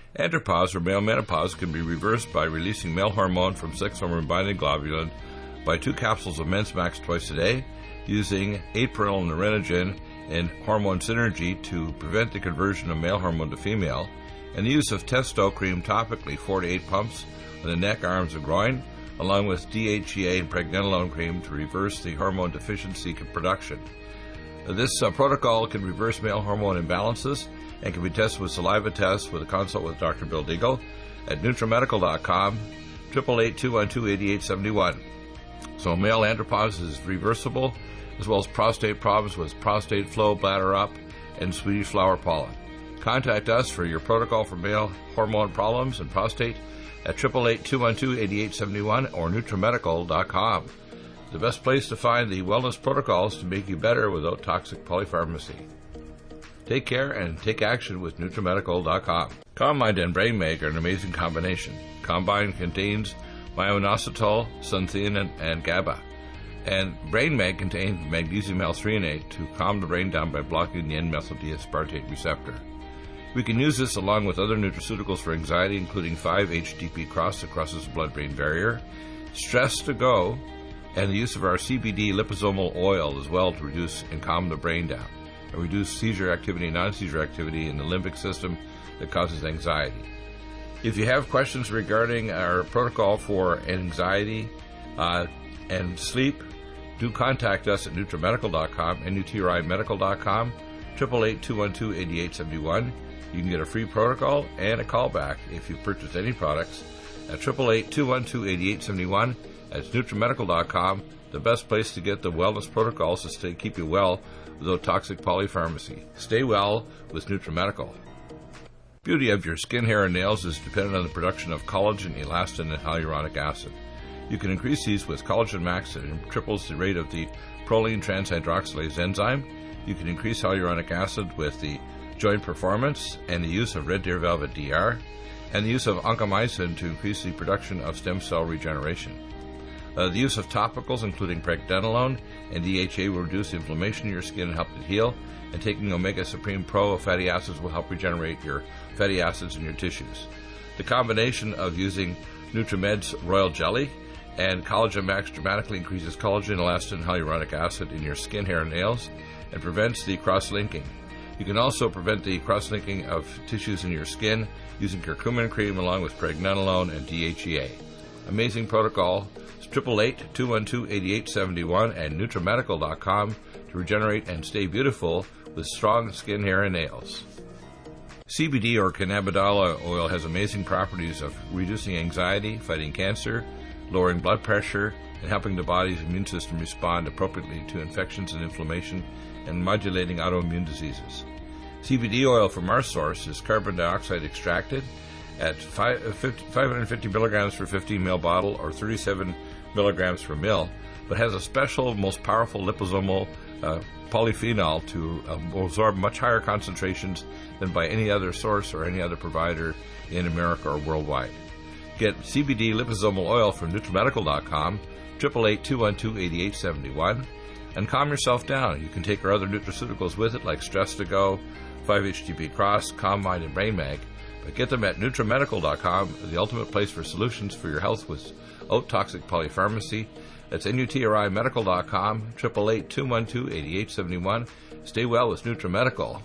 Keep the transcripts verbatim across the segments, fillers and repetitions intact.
Andropause, or male menopause, can be reversed by releasing male hormone from sex hormone-binding globulin by two capsules of Men's Max twice a day, using April Nerinogen and Hormone Synergy to prevent the conversion of male hormone to female, and the use of Testo Cream topically, four to eight pumps on the neck, arms, and groin, along with D H E A and Pregnenolone Cream to reverse the hormone deficiency production. This uh, protocol can reverse male hormone imbalances and can be tested with saliva tests with a consult with Doctor Bill Deagle at NutriMedical dot com, eight eight eight, two one two, eight eight seven one. So male andropause is reversible, as well as prostate problems with prostate flow, bladder up, and Swedish flower pollen. Contact us for your protocol for male hormone problems and prostate at eight eight eight, two one two, eight eight seven one or NutriMedical dot com. The best place to find the wellness protocols to make you better without toxic polypharmacy. Take care and take action with NutriMedical dot com. CalmMind and BrainMag are an amazing combination. CalmMind contains myo-inositol, sunthein, and GABA. And BrainMag contains magnesium L-threonate to calm the brain down by blocking the N-methyl-D-aspartate receptor. We can use this along with other nutraceuticals for anxiety, including five H T P Cross that crosses the blood-brain barrier, Stress to Go, and the use of our C B D liposomal oil as well to reduce and calm the brain down, and reduce seizure activity, non-seizure activity in the limbic system that causes anxiety. If you have questions regarding our protocol for anxiety uh, and sleep, do contact us at NutriMedical dot com, N U T R I Medical dot com, eight eight eight, two one two, eight eight seven one. You can get a free protocol and a callback if you've purchased any products at eight eight eight, two one two, eight eight seven one. That's NutriMedical dot com, the best place to get the wellness protocols to stay keep you well without toxic polypharmacy. Stay well with NutriMedical. Beauty of your skin, hair, and nails is dependent on the production of collagen, elastin, and hyaluronic acid. You can increase these with Collagen Max that triples the rate of the proline transhydroxylase enzyme. You can increase hyaluronic acid with the Joint Performance and the use of Red Deer Velvet D R, and the use of oncomycin to increase the production of stem cell regeneration. Uh, the use of topicals, including Pregnenolone and D H A, will reduce inflammation in your skin and help it heal, and taking Omega Supreme Pro fatty acids will help regenerate your fatty acids in your tissues. The combination of using NutriMed's Royal Jelly and Collagen Max dramatically increases collagen, elastin, and hyaluronic acid in your skin, hair, and nails, and prevents the cross-linking. You can also prevent the cross-linking of tissues in your skin using curcumin cream along with Pregnenolone and D H E A. Amazing protocol. It's eight eight eight, two one two, eight eight seven one and NutriMedical dot com to regenerate and stay beautiful with strong skin, hair, and nails. C B D or cannabidiol oil has amazing properties of reducing anxiety, fighting cancer, lowering blood pressure, and helping the body's immune system respond appropriately to infections and inflammation, and modulating autoimmune diseases. C B D oil from our source is carbon dioxide extracted at five hundred fifty milligrams per fifteen milliliter bottle or thirty-seven milligrams per mil, but has a special, most powerful liposomal uh, polyphenol to um, absorb much higher concentrations than by any other source or any other provider in America or worldwide. Get C B D liposomal oil from NutriMedical dot com, eight eight eight, two one two, eight eight seven one, and calm yourself down. You can take our other nutraceuticals with it, like Stress to Go, five H T P Cross, CalmMind, and BrainMag, but get them at NutriMedical dot com, the ultimate place for solutions for your health without toxic polypharmacy. That's N U T R I Medical dot com, eight eight eight, two one two, eight eight seven one. Stay well with NutriMedical.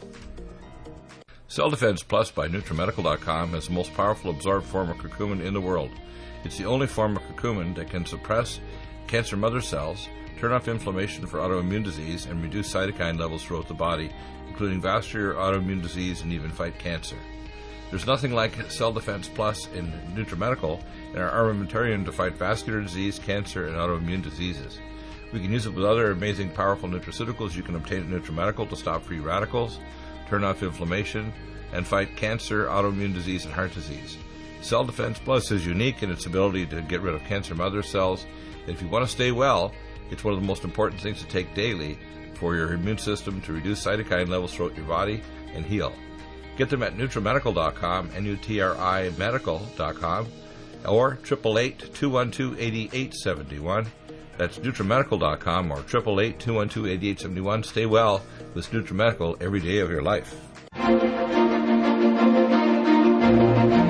Cell Defense Plus by NutriMedical dot com has the most powerful absorbed form of curcumin in the world. It's the only form of curcumin that can suppress cancer mother cells, turn off inflammation for autoimmune disease, and reduce cytokine levels throughout the body, including vascular autoimmune disease and even fight cancer. There's nothing like Cell Defense Plus in NutriMedical and our armamentarium to fight vascular disease, cancer, and autoimmune diseases. We can use it with other amazing, powerful nutraceuticals you can obtain at NutriMedical to stop free radicals, turn off inflammation, and fight cancer, autoimmune disease, and heart disease. Cell Defense Plus is unique in its ability to get rid of cancer mother cells. And if you want to stay well, it's one of the most important things to take daily for your immune system to reduce cytokine levels throughout your body and heal. Get them at NutriMedical dot com, N U T R I Medical dot com, or eight eight eight, two one two, eight eight seven one. That's NutriMedical dot com or eight eight eight, two one two, eight eight seven one. Stay well with NutriMedical every day of your life.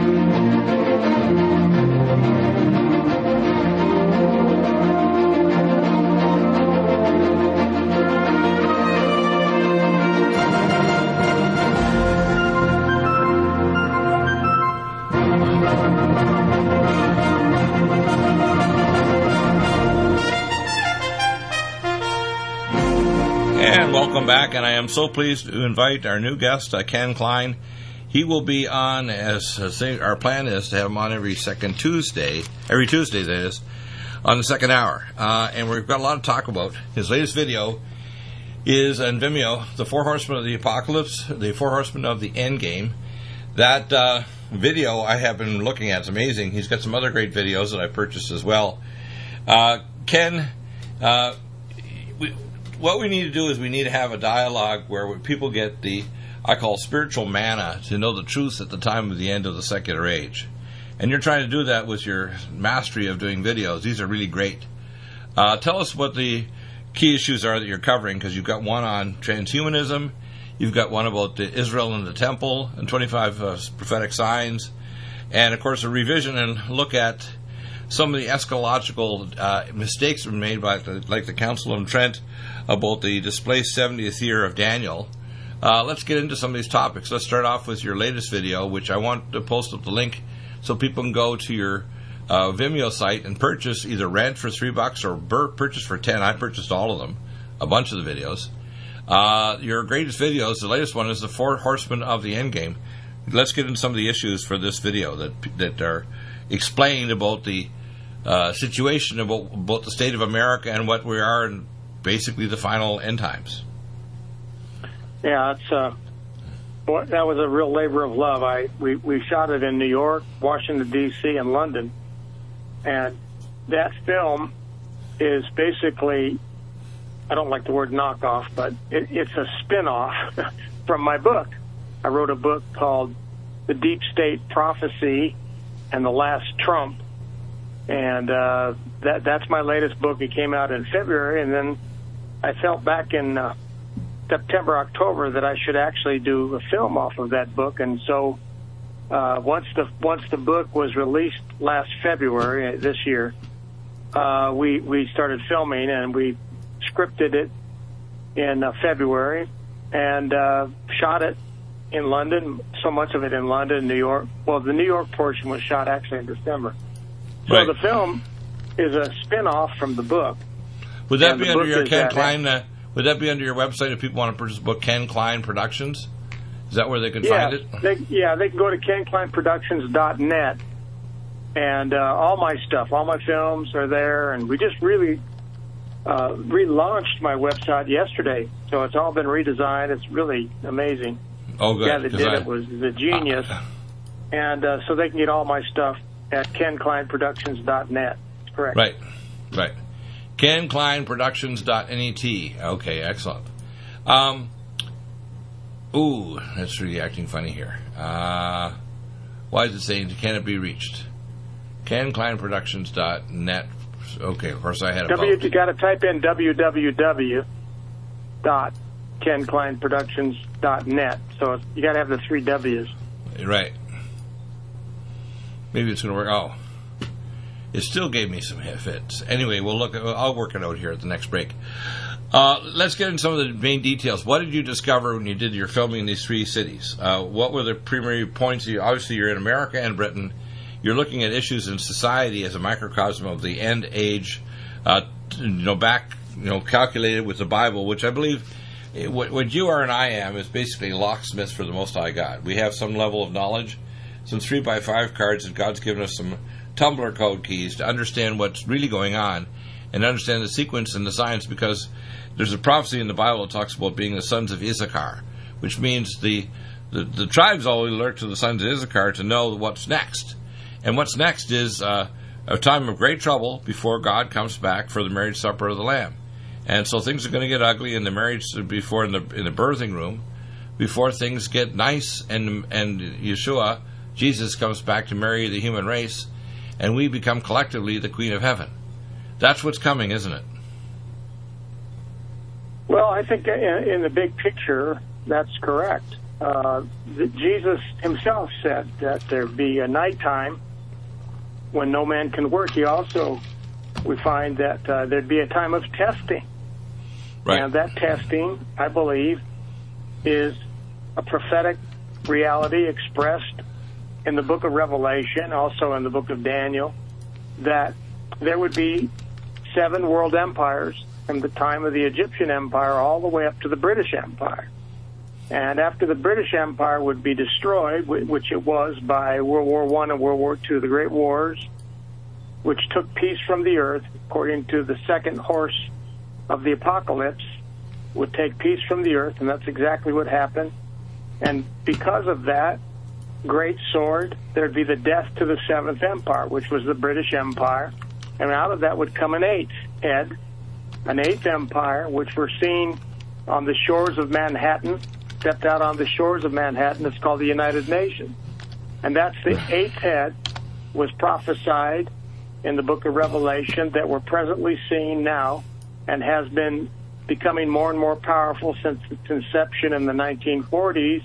Welcome back, and I am so pleased to invite our new guest, uh, Ken Klein. He will be on, as uh, say, our plan is to have him on every second Tuesday, every Tuesday that is, on the second hour. Uh, and we've got a lot to talk about. His latest video is on Vimeo, The Four Horsemen of the Apocalypse, The Four Horsemen of the Endgame. That uh, video I have been looking at. It's amazing. He's got some other great videos that I purchased as well. Uh, Ken, uh, we, what we need to do is we need to have a dialogue where people get the, I call spiritual manna, to know the truth at the time of the end of the secular age. And you're trying to do that with your mastery of doing videos. These are really great. Uh, tell us what the key issues are that you're covering, because you've got one on transhumanism, you've got one about the Israel and the temple, and twenty-five uh, prophetic signs, and of course a revision and look at some of the eschatological uh, mistakes that were made by the, like the Council of Trent about the displaced seventieth year of Daniel. Uh, let's get into some of these topics. Let's start off with your latest video, which I want to post up the link so people can go to your uh, Vimeo site and purchase, either rent for three bucks or bur- purchase for ten. I purchased all of them, a bunch of the videos. Uh, your greatest videos, the latest one is The Four Horsemen of the Endgame. Let's get into some of the issues for this video that that are explained about the uh, situation, about, about the state of America and what we are in basically the final end times. Yeah, it's uh, that was a real labor of love. I we, we shot it in New York, Washington, D C, and London. And that film is basically, I don't like the word knockoff, but it, it's a spin-off from my book. I wrote a book called The Deep State Prophecy and the Last Trump. And uh, that that's my latest book. It came out in February, and then I felt back in uh, September, October that I should actually do a film off of that book. And so uh, once the once the book was released last February this year, uh, we we started filming, and we scripted it in uh, February and uh, shot it in London. So much of it in London, New York. Well, the New York portion was shot actually in December. So right. The film is a spin-off from the book. Would that and be under your Ken that, Klein? Uh, would that be under your website if people want to purchase the book, Ken Klein Productions? Is that where they can yeah, find it? They, yeah, they can go to ken klein productions dot net, and uh, all my stuff, all my films are there. And we just really uh, relaunched my website yesterday, so it's all been redesigned. It's really amazing. Oh, good. The guy that did I, it was the genius, uh, and uh, so they can get all my stuff at ken klein productions dot net. That's correct. Right, right. ken klein productions dot net. Okay, excellent. Um, ooh, that's really acting funny here. Uh, why is it saying, can it be reached? ken klein productions dot net. Okay, of course I had a w, You got to type in w w w dot ken klein productions dot net. So you got to have the three W's. Right. Maybe it's going to work. Oh, it still gave me some fits. Anyway, we'll look. I'll work it out here at the next break. Uh, let's get into some of the main details. What did you discover when you did your filming in these three cities? Uh, what were the primary points? You, obviously, you're in America and Britain. You're looking at issues in society as a microcosm of the end age. Uh, you know, back, you know, calculated with the Bible, which I believe. What, what you are and I am is basically locksmiths for the Most High God. We have some level of knowledge, some three by five cards that God's given us, some Tumblr code keys to understand what's really going on and understand the sequence and the science, because there's a prophecy in the Bible that talks about being the sons of Issachar, which means the, the, the tribes all alert to the sons of Issachar to know what's next. And what's next is uh, a time of great trouble before God comes back for the marriage supper of the Lamb. And so things are going to get ugly in the marriage before in the in the birthing room, before things get nice, and and Yeshua, Jesus, comes back to marry the human race, and we become collectively the Queen of Heaven. That's what's coming, isn't it? Well, I think in, in the big picture, that's correct. Uh, the, Jesus himself said that there'd be a nighttime when no man can work. He also, we find that uh, there'd be a time of testing. Right. And that testing, I believe, is a prophetic reality expressed in the book of Revelation, also in the book of Daniel, that there would be seven world empires from the time of the Egyptian Empire all the way up to the British Empire. And after the British Empire would be destroyed, which it was by World War One and World War Two, the Great Wars, which took peace from the earth, according to the second horse of the apocalypse, would take peace from the earth, and that's exactly what happened. And because of that great sword, there'd be the death to the Seventh Empire, which was the British Empire. And out of that would come an eighth, Ed, an eighth empire, which we're seeing on the shores of Manhattan, stepped out on the shores of Manhattan. It's called the United Nations. And that's the eighth head, was prophesied in the book of Revelation, that we're presently seeing now and has been becoming more and more powerful since its inception in the nineteen forties.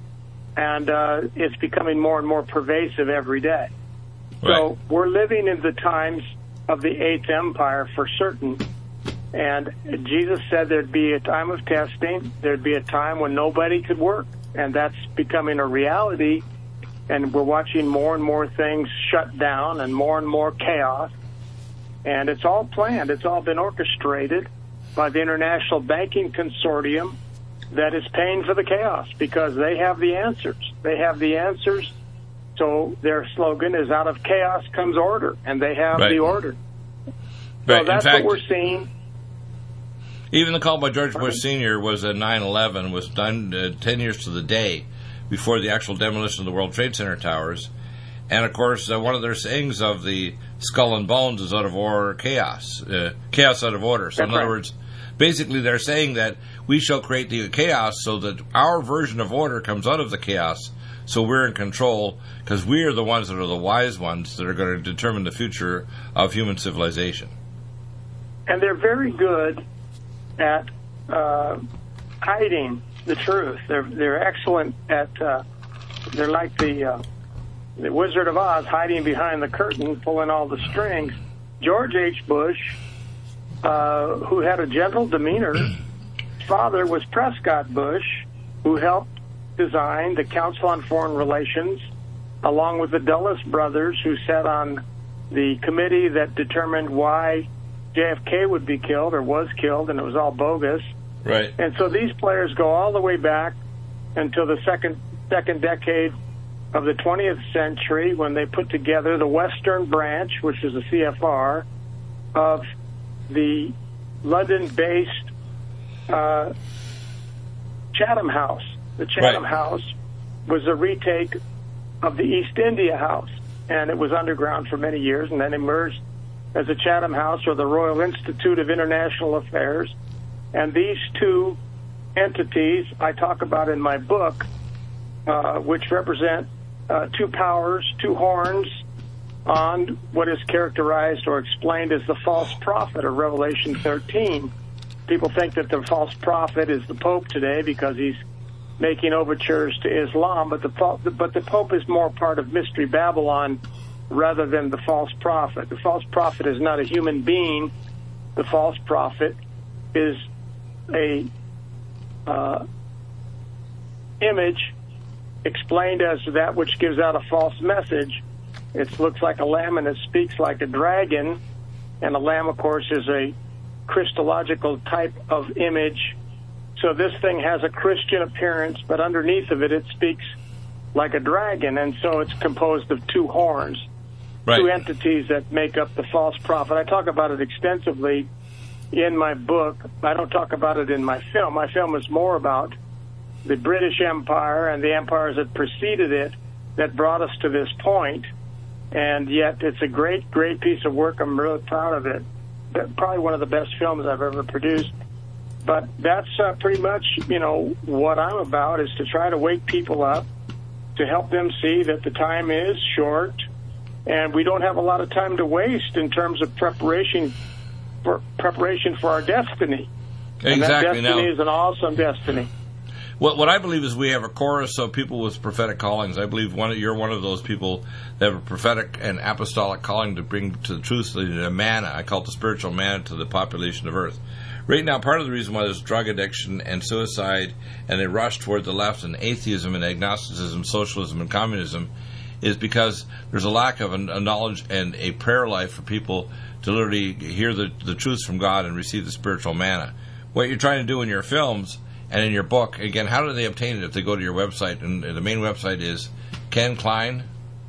And uh, it's becoming more and more pervasive every day. Right. So we're living in the times of the eighth empire for certain. And Jesus said there'd be a time of testing. There'd be a time when nobody could work. And that's becoming a reality. And we're watching more and more things shut down and more and more chaos. And it's all planned. It's all been orchestrated by the International Banking Consortium that is paying for the chaos, because they have the answers. They have the answers. So their slogan is, out of chaos comes order, and they have right. the order. Right. So that's fact, what we're seeing. Even the call by George Bush Senior was at nine eleven, was done uh, ten years to the day before the actual demolition of the World Trade Center towers. And, of course, uh, one of their sayings of the skull and bones is out of order, chaos. Uh, chaos out of order. So, that's in other right. words, basically they're saying that we shall create the chaos so that our version of order comes out of the chaos, so we're in control, because we are the ones that are the wise ones that are going to determine the future of human civilization. And they're very good at uh, hiding the truth. They're they're excellent at. Uh, they're like the uh, the Wizard of Oz, hiding behind the curtain, pulling all the strings. George H. Bush, uh, who had a gentle demeanor, his father was Prescott Bush, who helped design the Council on Foreign Relations, along with the Dulles brothers, who sat on the committee that determined why J F K would be killed or was killed, and it was all bogus. Right. And so these players go all the way back until the second second decade of the twentieth century, when they put together the Western branch, which is the C F R, of the London-based uh, Chatham House. The Chatham right. House was a retake of the East India House, and it was underground for many years, and then emerged as the Chatham House, or the Royal Institute of International Affairs. And these two entities I talk about in my book, uh, which represent uh, two powers, two horns, on what is characterized or explained as the false prophet of Revelation thirteen. People think that the false prophet is the Pope today because he's making overtures to Islam, but the but the Pope is more part of Mystery Babylon rather than the false prophet. The false prophet is not a human being. The false prophet is a uh, image explained as that which gives out a false message. It looks like a lamb and it speaks like a dragon, and a lamb, of course, is a Christological type of image. So this thing has a Christian appearance, but underneath of it, it speaks like a dragon, and so it's composed of two horns, right. two entities that make up the false prophet. I talk about it extensively in my book. I don't talk about it in my film. My film is more about the British Empire and the empires that preceded it that brought us to this point, and yet it's a great, great piece of work. I'm really proud of it. Probably one of the best films I've ever produced. But that's uh, pretty much, you know, what I'm about, is to try to wake people up, to help them see that the time is short, and we don't have a lot of time to waste in terms of preparation for preparation for our destiny. Exactly. And that destiny now, is an awesome destiny. What what I believe is we have a chorus of people with prophetic callings. I believe one you're one of those people that have a prophetic and apostolic calling to bring to the truth the manna. I call it the spiritual manna to the population of Earth. Right now, part of the reason why there's drug addiction and suicide and a rush toward the left and atheism and agnosticism, socialism and communism is because there's a lack of a, a knowledge and a prayer life for people to literally hear the, the truths from God and receive the spiritual manna. What you're trying to do in your films and in your book, again, how do they obtain it if they go to your website? And the main website is Ken Klein?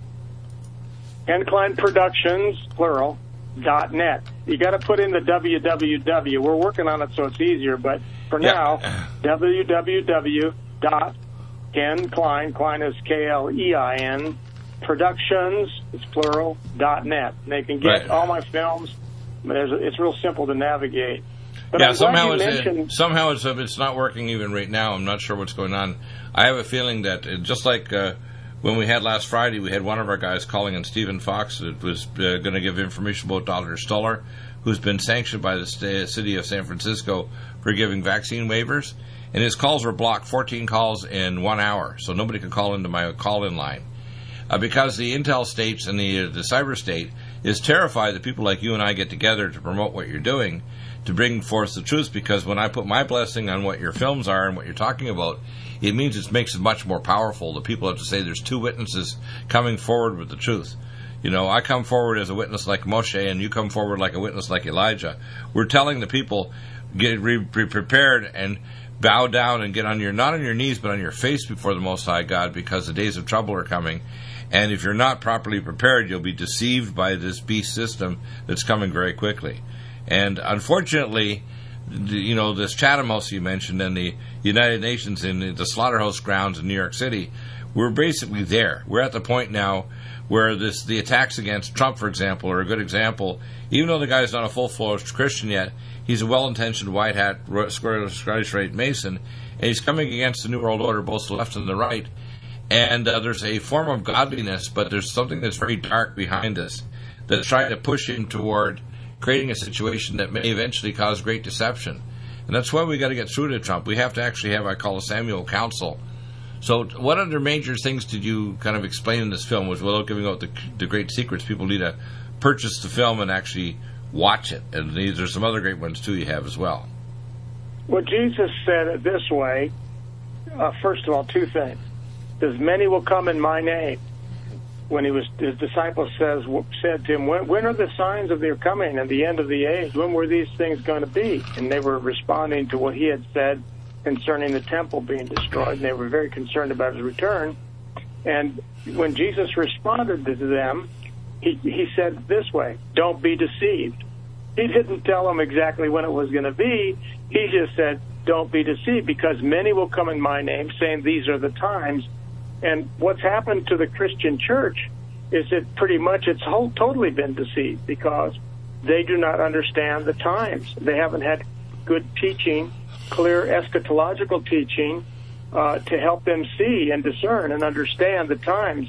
Ken Klein Productions, plural, dot net. You got to put in the w w w. We're working on it so it's easier, but for yeah. now, w w w dot Ken Klein, Klein is K L E I N, Productions, it's plural, dot net. They can get right. all my films. It's real simple to navigate. But yeah, I'm somehow it's mentioned... somehow it's it's not working even right now. I'm not sure what's going on. I have a feeling that it, just like uh, when we had last Friday, we had one of our guys calling in, Stephen Fox, that was uh, going to give information about Doctor Stoller, who's been sanctioned by the st- city of San Francisco for giving vaccine waivers. And his calls were blocked, fourteen calls in one hour, so nobody could call into my call-in line. Uh, because the intel states and the, uh, the cyber state is terrified that people like you and I get together to promote what you're doing, to bring forth the truth, because when I put my blessing on what your films are and what you're talking about, it means it makes it much more powerful. The people have to say there's two witnesses coming forward with the truth. You know, I come forward as a witness like Moshe, and you come forward like a witness like Elijah. We're telling the people, get re- be prepared and bow down and get on your, not on your knees, but on your face before the Most High God, because the days of trouble are coming. And if you're not properly prepared, you'll be deceived by this beast system that's coming very quickly. And unfortunately, you know, this Chatham House you mentioned and the United Nations in the slaughterhouse grounds in New York City, we're basically there. We're at the point now where this the attacks against Trump, for example, are a good example. Even though the guy's not a full-fledged Christian yet, he's a well-intentioned white hat Scottish Rite Mason, and he's coming against the New World Order, both the left and the right. And uh, there's a form of godliness, but there's something that's very dark behind this that's trying to push him toward creating a situation that may eventually cause great deception. And that's why we got to get through to Trump. We have to actually have, I call a Samuel Council. So what other major things did you kind of explain in this film, without giving out the, the great secrets? People need to purchase the film and actually watch it. And these are some other great ones, too, you have as well. Well, Jesus said it this way. Uh, first of all, two things. Says, many will come in my name. When he was, his disciples says said to him, when, when are the signs of their coming and the end of the age? When were these things going to be? And they were responding to what he had said concerning the temple being destroyed, and they were very concerned about his return. And when Jesus responded to them, he, he said this way, don't be deceived. He didn't tell them exactly when it was going to be. He just said, don't be deceived, because many will come in my name, saying these are the times. And what's happened to the Christian church is that pretty much it's whole, totally been deceived, because they do not understand the times. They haven't had good teaching, clear eschatological teaching, uh, to help them see and discern and understand the times.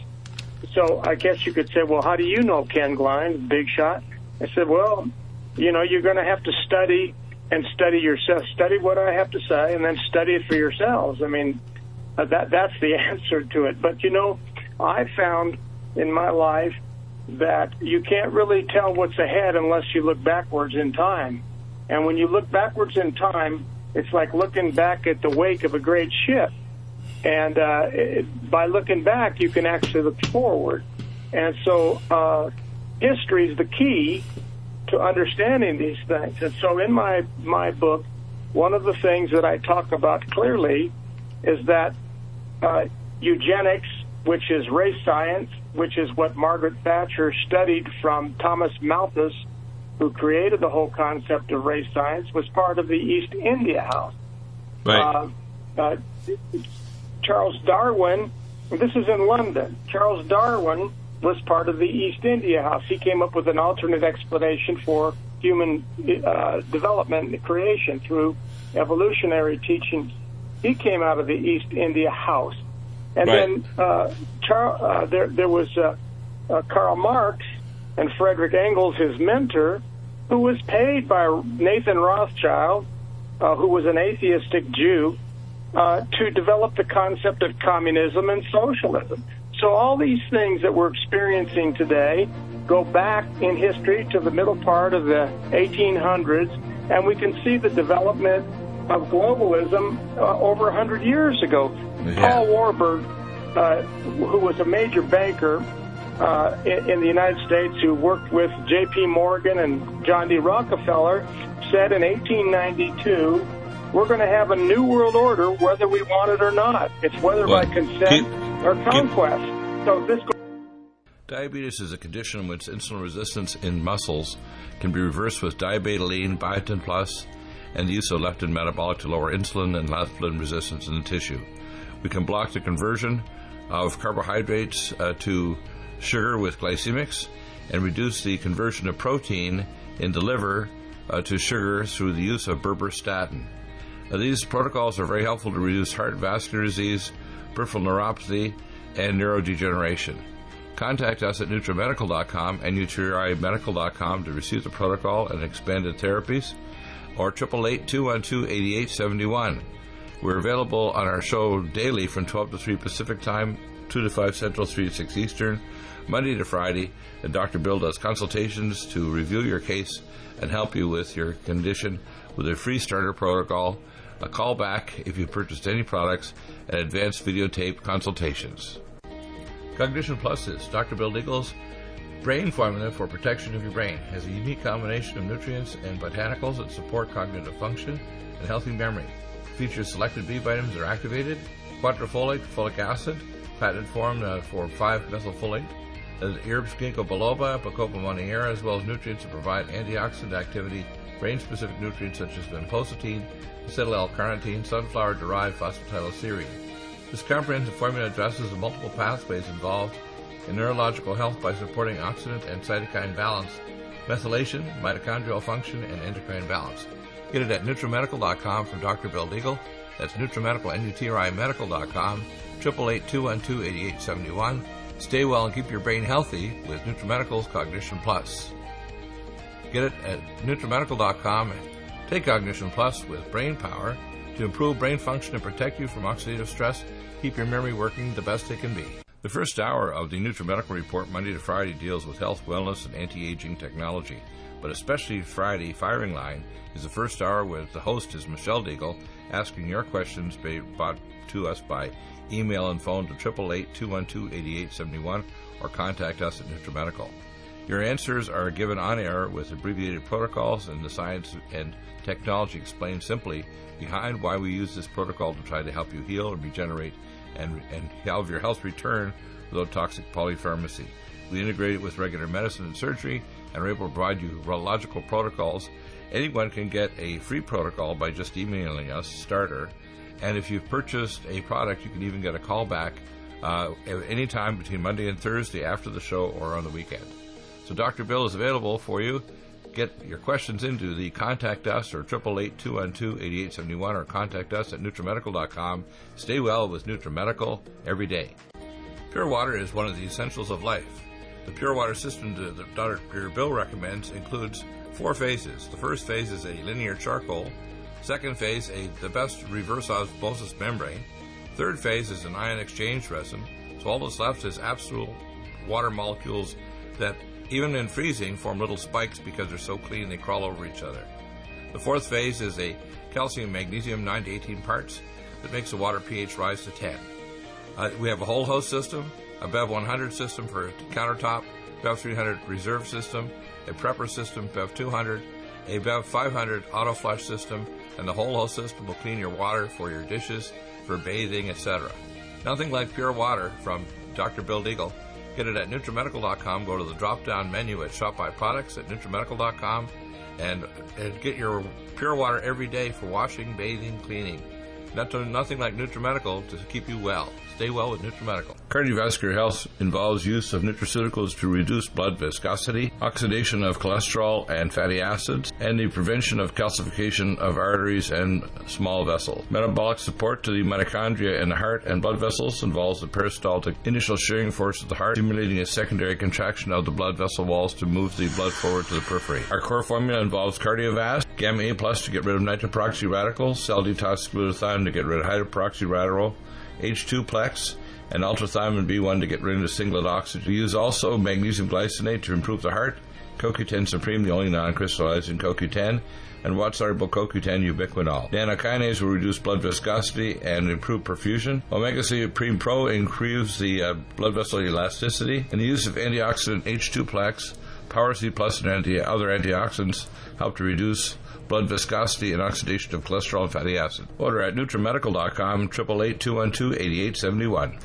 So I guess you could say, well, how do you know, Ken Klein, big shot? I said, well, you know, you're going to have to study and study yourself. Study what I have to say, and then study it for yourselves. I mean, Uh, that that's the answer to it. But, you know, I found in my life that you can't really tell what's ahead unless you look backwards in time. And when you look backwards in time, it's like looking back at the wake of a great ship. And uh, it, by looking back, you can actually look forward. And so uh, history is the key to understanding these things. And so in my, my book, one of the things that I talk about clearly is that Uh, eugenics, which is race science, which is what Margaret Thatcher studied from Thomas Malthus, who created the whole concept of race science, was part of the East India House. Right. Uh, uh, Charles Darwin, this is in London, Charles Darwin was part of the East India House. He came up with an alternate explanation for human uh, development and creation through evolutionary teachings. He came out of the East India House. And right. then uh, Char- uh, there, there was uh, uh, Karl Marx and Frederick Engels, his mentor, who was paid by Nathan Rothschild, uh, who was an atheistic Jew, uh, to develop the concept of communism and socialism. So all these things that we're experiencing today go back in history to the middle part of the eighteen hundreds, and we can see the development of globalism uh, over one hundred years ago. Yeah. Paul Warburg, uh, who was a major banker uh, in, in the United States, who worked with J P Morgan and John D. Rockefeller, said in eighteen ninety-two, we're going to have a new world order whether we want it or not. It's whether well, by consent keep, or conquest. Keep. So this. Diabetes is a condition in which insulin resistance in muscles can be reversed with diabetoline, biotin plus, and the use of leptin metabolic to lower insulin and leptin resistance in the tissue. We can block the conversion of carbohydrates uh, to sugar with glycemics and reduce the conversion of protein in the liver uh, to sugar through the use of berberstatin. Uh, these protocols are very helpful to reduce heart vascular disease, peripheral neuropathy, and neurodegeneration. Contact us at NutriMedical dot com and Nutri Medical dot com to receive the protocol and expanded therapies, or eight eight eight, two one two, eight eight seven one. We're available on our show daily from twelve to three Pacific Time, two to five Central, three to six Eastern, Monday to Friday, and Doctor Bill does consultations to review your case and help you with your condition with a free starter protocol, a call back if you purchased any products, and advanced videotape consultations. Cognition Plus is Doctor Bill Deagle's brain formula for protection of your brain. It has a unique combination of nutrients and botanicals that support cognitive function and healthy memory. It features selected B vitamins that are activated, quadrifolate, folic acid, patented form uh, for five methylfolate, uh, herbs ginkgo biloba, bacopa monnieri, as well as nutrients that provide antioxidant activity, brain-specific nutrients such as vinpocetine, acetyl-L-carnitine, sunflower-derived phosphatidylserine. This comprehensive formula addresses the multiple pathways involved in neurological health by supporting oxidant and cytokine balance, methylation, mitochondrial function, and endocrine balance. Get it at NutriMedical dot com from Doctor Bill Deagle. That's NutriMedical, N U T R I Medical dot com, eight eight eight, two one two, eight eight seven one. Stay well and keep your brain healthy with NutriMedical's Cognition Plus. Get it at NutriMedical dot com and take Cognition Plus with brain power to improve brain function and protect you from oxidative stress. Keep your memory working the best it can be. The first hour of the NutriMedical Report, Monday to Friday, deals with health, wellness, and anti-aging technology. But especially Friday, Firing Line, is the first hour where the host is Michelle Deagle, asking your questions brought to us by email and phone to eight eight eight, two one two, eight eight seven one or contact us at NutriMedical. Your answers are given on air with abbreviated protocols and the science and technology explained simply behind why we use this protocol to try to help you heal and regenerate and, and have your health return without toxic polypharmacy. We integrate it with regular medicine and surgery and are able to provide you urological protocols. Anyone can get a free protocol by just emailing us, starter, and if you've purchased a product, you can even get a call back uh, at any time between Monday and Thursday after the show or on the weekend. So Doctor Bill is available for you. Get your questions into the Contact Us or eight eight eight, two one two, eight eight seven one or contact us at NutriMedical dot com. Stay well with NutriMedical every day. Pure water is one of the essentials of life. The pure water system that Doctor Bill recommends includes four phases. The first phase is a linear charcoal. Second phase, a the best reverse osmosis membrane. Third phase is an ion exchange resin. So all that's left is absolute water molecules that, even in freezing, form little spikes because they're so clean they crawl over each other. The fourth phase is a calcium magnesium nine to eighteen parts that makes the water pH rise to ten. Uh, we have a whole host system, a B E V one hundred system for countertop, B E V three hundred reserve system, a prepper system, B E V two hundred, a B E V five hundred auto flush system, and the whole host system will clean your water for your dishes, for bathing, et cetera. Nothing like pure water from Doctor Bill Deagle. Get it at NutriMedical dot com. Go to the drop-down menu at Shop by Products at NutriMedical dot com and, and get your pure water every day for washing, bathing, cleaning. Not to, nothing like NutriMedical to keep you well. Stay well with NutriMedical. Cardiovascular health involves use of nutraceuticals to reduce blood viscosity, oxidation of cholesterol and fatty acids, and the prevention of calcification of arteries and small vessels. Metabolic support to the mitochondria in the heart and blood vessels involves the peristaltic initial shearing force of the heart, stimulating a secondary contraction of the blood vessel walls to move the blood forward to the periphery. Our core formula involves Cardiovasc, Gamma A Plus to get rid of nitroproxy radicals, Cell Detox Glutathione to get rid of hydroperoxy radical, H two Plex, and ultrathymine B one to get rid of singlet oxygen. We use also magnesium glycinate to improve the heart, C O Q ten Supreme, the only non-crystallizing C O Q ten, and water-soluble C O Q ten ubiquinol. Nanokinase will reduce blood viscosity and improve perfusion. Omega Supreme Pro improves the uh, blood vessel elasticity, and the use of antioxidant H two Plex, Power C Plus, and anti- other antioxidants help to reduce blood viscosity and oxidation of cholesterol and fatty acid. Order at NutriMedical dot com, eight eight eight, two one two, eight eight seven one.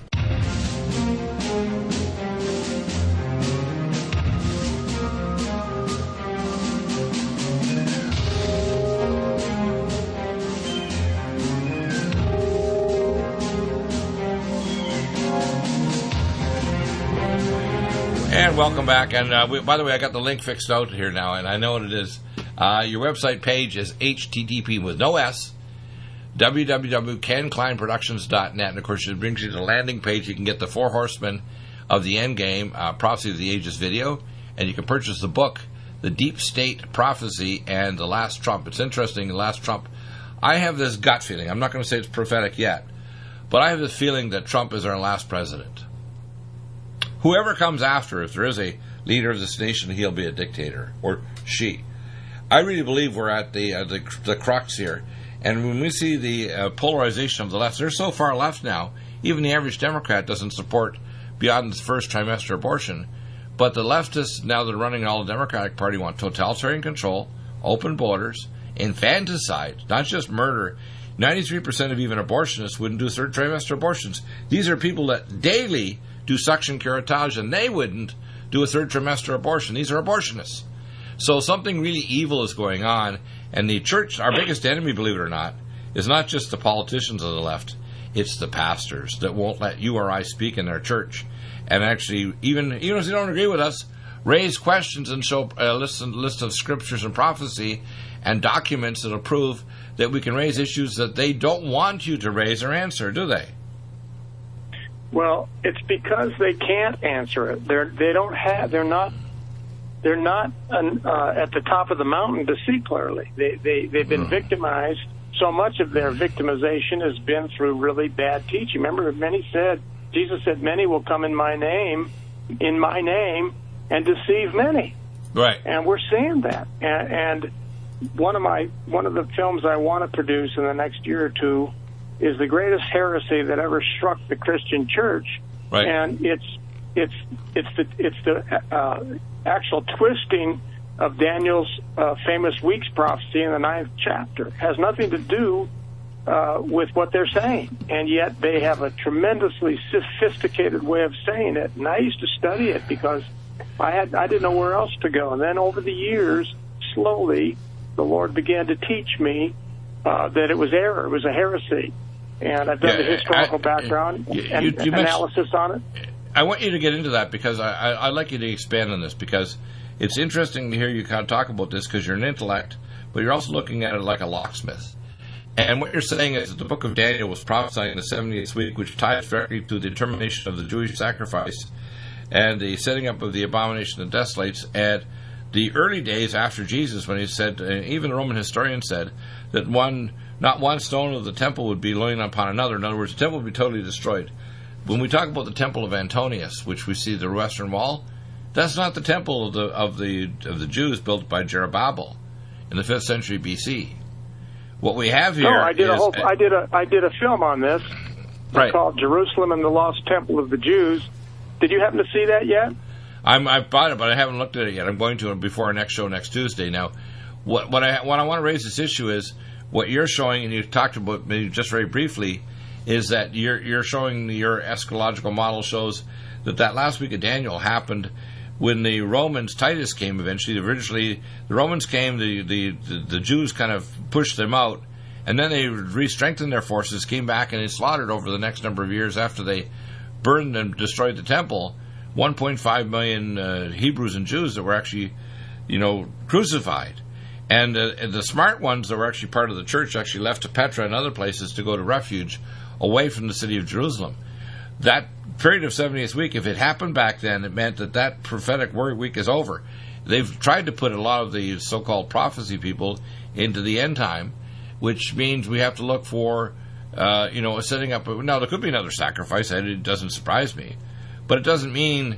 And welcome back. And uh, we, by the way, I got the link fixed out here now, and I know what it is. Uh, your website page is H T T P with no S, w w w dot ken klein productions dot net. And, of course, it brings you to the landing page. You can get the Four Horsemen of the Endgame, uh, Prophecy of the Ages video, and you can purchase the book, The Deep State Prophecy and The Last Trump. It's interesting, The Last Trump. I have this gut feeling. I'm not going to say it's prophetic yet, but I have this feeling that Trump is our last president. Whoever comes after, if there is a leader of this nation, he'll be a dictator, or she. I really believe we're at the uh, the, the crux here. And when we see the uh, polarization of the left, they're so far left now, even the average Democrat doesn't support beyond the first trimester abortion. But the leftists, now that are running all the Democratic Party, want totalitarian control, open borders, infanticide, not just murder. ninety-three percent of even abortionists wouldn't do third trimester abortions. These are people that daily do suction curettage, and they wouldn't do a third trimester abortion. These are abortionists. So something really evil is going on, and the church, our biggest enemy, believe it or not, is not just the politicians of the left, it's the pastors that won't let you or I speak in their church. And actually, even, even if they don't agree with us, raise questions and show a list, list of scriptures and prophecy and documents that will prove that we can raise issues that they don't want you to raise or answer, do they? Well, it's because they can't answer it. They're they don't have. They're not. They're not uh, at the top of the mountain to see clearly. They they they've been mm. victimized. So much of their victimization has been through really bad teaching. Remember, many said Jesus said, "Many will come in my name, in my name, and deceive many." Right. And we're seeing that. And, and one of my one of the films I want to produce in the next year or two is the greatest heresy that ever struck the Christian church, right. And it's it's it's the it's the uh, actual twisting of Daniel's uh, famous weeks prophecy in the ninth chapter. It has nothing to do uh, with what they're saying, and yet they have a tremendously sophisticated way of saying it. And I used to study it because I had I didn't know where else to go. And then over the years, slowly, the Lord began to teach me uh, that it was error, it was a heresy. And I've done yeah, the historical I, background I, you, and you analysis on it. I want you to get into that because I, I, I'd like you to expand on this, because it's interesting to hear you kind of talk about this because you're an intellect, but you're also looking at it like a locksmith. And what you're saying is that the book of Daniel was prophesying in the seventieth week, which ties directly to the termination of the Jewish sacrifice and the setting up of the abomination of desolates at the early days after Jesus, when he said, and even the Roman historian said, that one... not one stone of the temple would be laying upon another. In other words, the temple would be totally destroyed. When we talk about the temple of Antonius, which we see the Western Wall, that's not the temple of the of the of the Jews built by Zerubbabel in the fifth century B C. What we have here, no, I did is, a whole, I did a I did a film on this, right. called Jerusalem and the Lost Temple of the Jews. Did you happen to see that yet? I'm I've bought it, but I haven't looked at it yet. I'm going to before our next show next Tuesday. Now, what what I what I want to raise this issue is, what you're showing, and you've talked about me just very briefly, is that you're you're showing your eschatological model shows that that last week of Daniel happened when the Romans, Titus came eventually. Originally, the Romans came, the, the, the, the Jews kind of pushed them out, and then they re-strengthened their forces, came back, and they slaughtered over the next number of years after they burned and destroyed the temple, one point five million uh, Hebrews and Jews that were actually, you know, crucified. And, uh, and the smart ones that were actually part of the church actually left to Petra and other places to go to refuge away from the city of Jerusalem. That period of seventieth week, if it happened back then, it meant that that prophetic word week is over. They've tried to put a lot of the so-called prophecy people into the end time, which means we have to look for, uh, you know, setting up. A, now, there could be another sacrifice. It doesn't surprise me. But it doesn't mean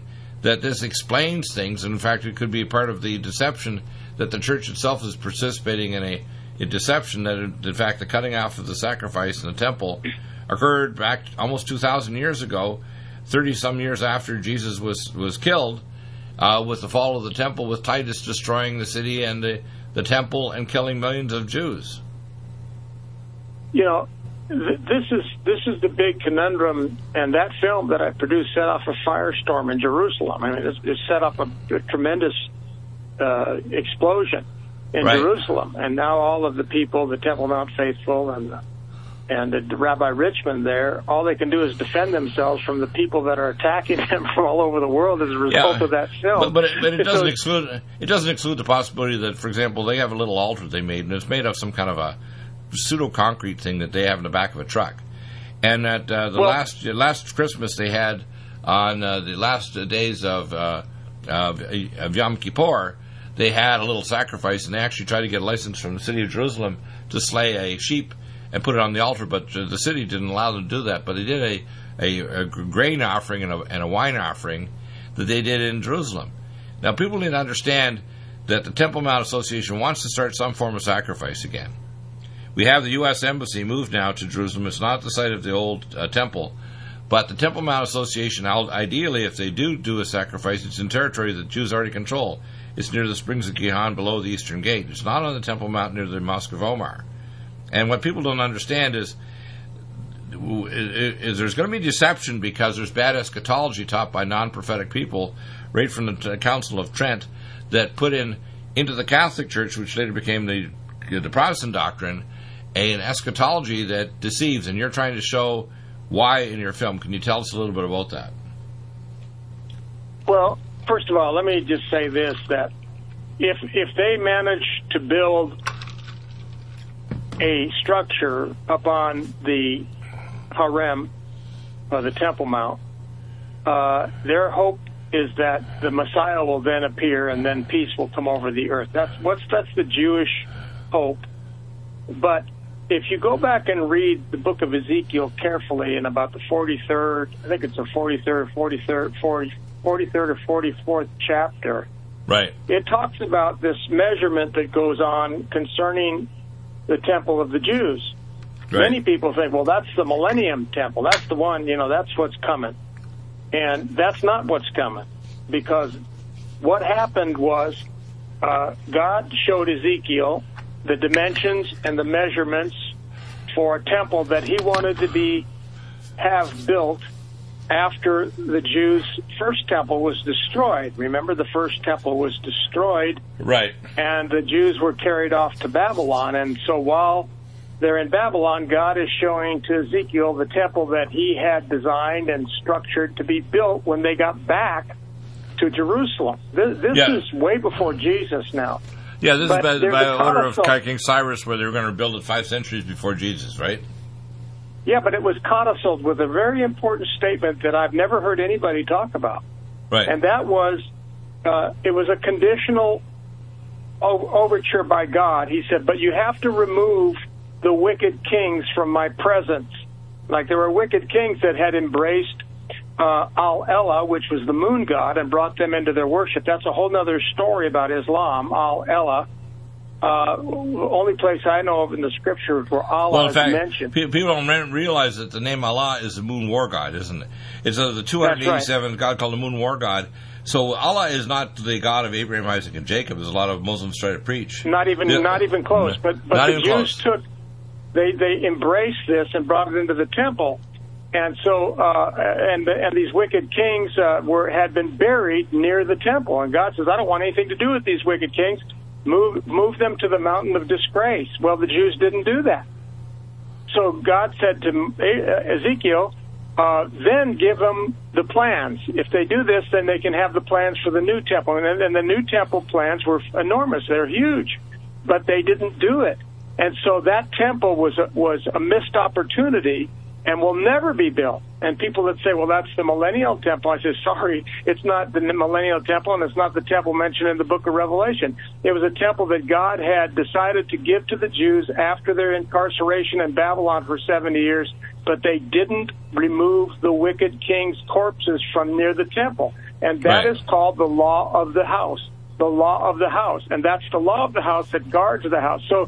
that this explains things. And in fact, it could be part of the deception that the church itself is participating in a, a deception that, in fact, the cutting off of the sacrifice in the temple occurred back almost two thousand years ago, thirty-some years after Jesus was, was killed, uh, with the fall of the temple, with Titus destroying the city and the, the temple and killing millions of Jews. You know, th- this is this is the big conundrum, and that film that I produced set off a firestorm in Jerusalem. I mean, it, it set up a, a tremendous uh, explosion in right. Jerusalem, and now all of the people, the Temple Mount faithful, and the, and the Rabbi Richmond there, all they can do is defend themselves from the people that are attacking them from all over the world as a result yeah. of that film. But, but, it, but it doesn't so, exclude it doesn't exclude the possibility that, for example, they have a little altar they made, and it's made of some kind of a pseudo-concrete thing that they have in the back of a truck. And at uh, the well, last last Christmas they had, on uh, the last days of, uh, of, of Yom Kippur, they had a little sacrifice, and they actually tried to get a license from the city of Jerusalem to slay a sheep and put it on the altar, but the city didn't allow them to do that. But they did a, a, a grain offering and a, and a wine offering that they did in Jerusalem. Now, people need to understand that the Temple Mount Association wants to start some form of sacrifice again. We have the U S Embassy moved now to Jerusalem. It's not the site of the old uh, temple, but the Temple Mount Association, ideally, if they do do a sacrifice, it's in territory that Jews already control. It's near the Springs of Gihon below the Eastern Gate. It's not on the Temple Mount near the Mosque of Omar. And what people don't understand is, is there's going to be deception because there's bad eschatology taught by non-prophetic people right from the Council of Trent that put in into the Catholic Church, which later became the the Protestant doctrine, an eschatology that deceives. And you're trying to show why in your film. Can you tell us a little bit about that? Well, first of all, let me just say this, that if if they manage to build a structure upon the harem, or the Temple Mount, uh, their hope is that the Messiah will then appear and then peace will come over the earth. That's what's that's the Jewish hope. But if you go back and read the book of Ezekiel carefully in about the forty-third, I think it's the forty-third, forty-third, forty, forty-third or forty-fourth chapter, right? It talks about this measurement that goes on concerning the temple of the Jews. Right. Many people think, well, that's the Millennium Temple. That's the one, you know, that's what's coming. And that's not what's coming. Because what happened was uh, God showed Ezekiel the dimensions and the measurements for a temple that he wanted to be have built after the Jews' first temple was destroyed. Remember, the first temple was destroyed. Right. And the Jews were carried off to Babylon. And so while they're in Babylon, God is showing to Ezekiel the temple that he had designed and structured to be built when they got back to Jerusalem. This, this yeah. is way before Jesus now. Yeah, this but is by, by order of codicil- King Cyrus, where they were going to build it five centuries before Jesus, right? Yeah, but it was codiciled with a very important statement that I've never heard anybody talk about. Right. And that was, uh, it was a conditional o- overture by God. He said, but you have to remove the wicked kings from my presence. Like there were wicked kings that had embraced uh, Al-Elah, which was the moon god, and brought them into their worship. That's a whole other story about Islam, Al-Elah. Uh, only place I know of in the scriptures where Allah well, in is fact, mentioned. People don't realize that the name Allah is the moon war god, isn't it? It's uh, the two hundred eighty-seventh right. God called the moon war god. So Allah is not the God of Abraham, Isaac, and Jacob, as a lot of Muslims try to preach. Not even, the, not even close. But, but the Jews close. took, they they embraced this and brought it into the temple, and so uh, and and these wicked kings uh, were had been buried near the temple. And God says, I don't want anything to do with these wicked kings. Move, move them to the mountain of disgrace. Well, the Jews didn't do that. So God said to Ezekiel, uh, then give them the plans. If they do this, then they can have the plans for the new temple. And, and the new temple plans were enormous. They're huge. But they didn't do it. And so that temple was a, was a missed opportunity and will never be built. And people that say, well, that's the Millennial Temple, I say, sorry, it's not the Millennial Temple, and it's not the temple mentioned in the book of Revelation. It was a temple that God had decided to give to the Jews after their incarceration in Babylon for seventy years, but they didn't remove the wicked king's corpses from near the temple. And that Right. is called the law of the house. The law of the house. And that's the law of the house that guards the house. So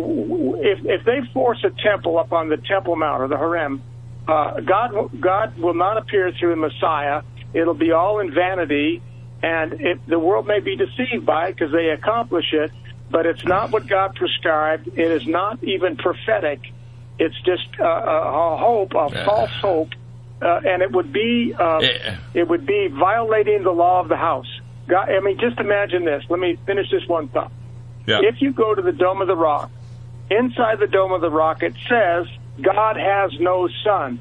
if if they force a temple up on the Temple Mount or the Harem, uh, God God will not appear through the Messiah. It'll be all in vanity, and it, the world may be deceived by it because they accomplish it, but it's not what God prescribed. It is not even prophetic. It's just uh, a, a hope, a Yeah. false hope, uh, and it would be uh, Yeah. it would be violating the law of the house. God, I mean, just imagine this. Let me finish this one thought. Yeah. If you go to the Dome of the Rock, inside the Dome of the Rock, it says God has no son.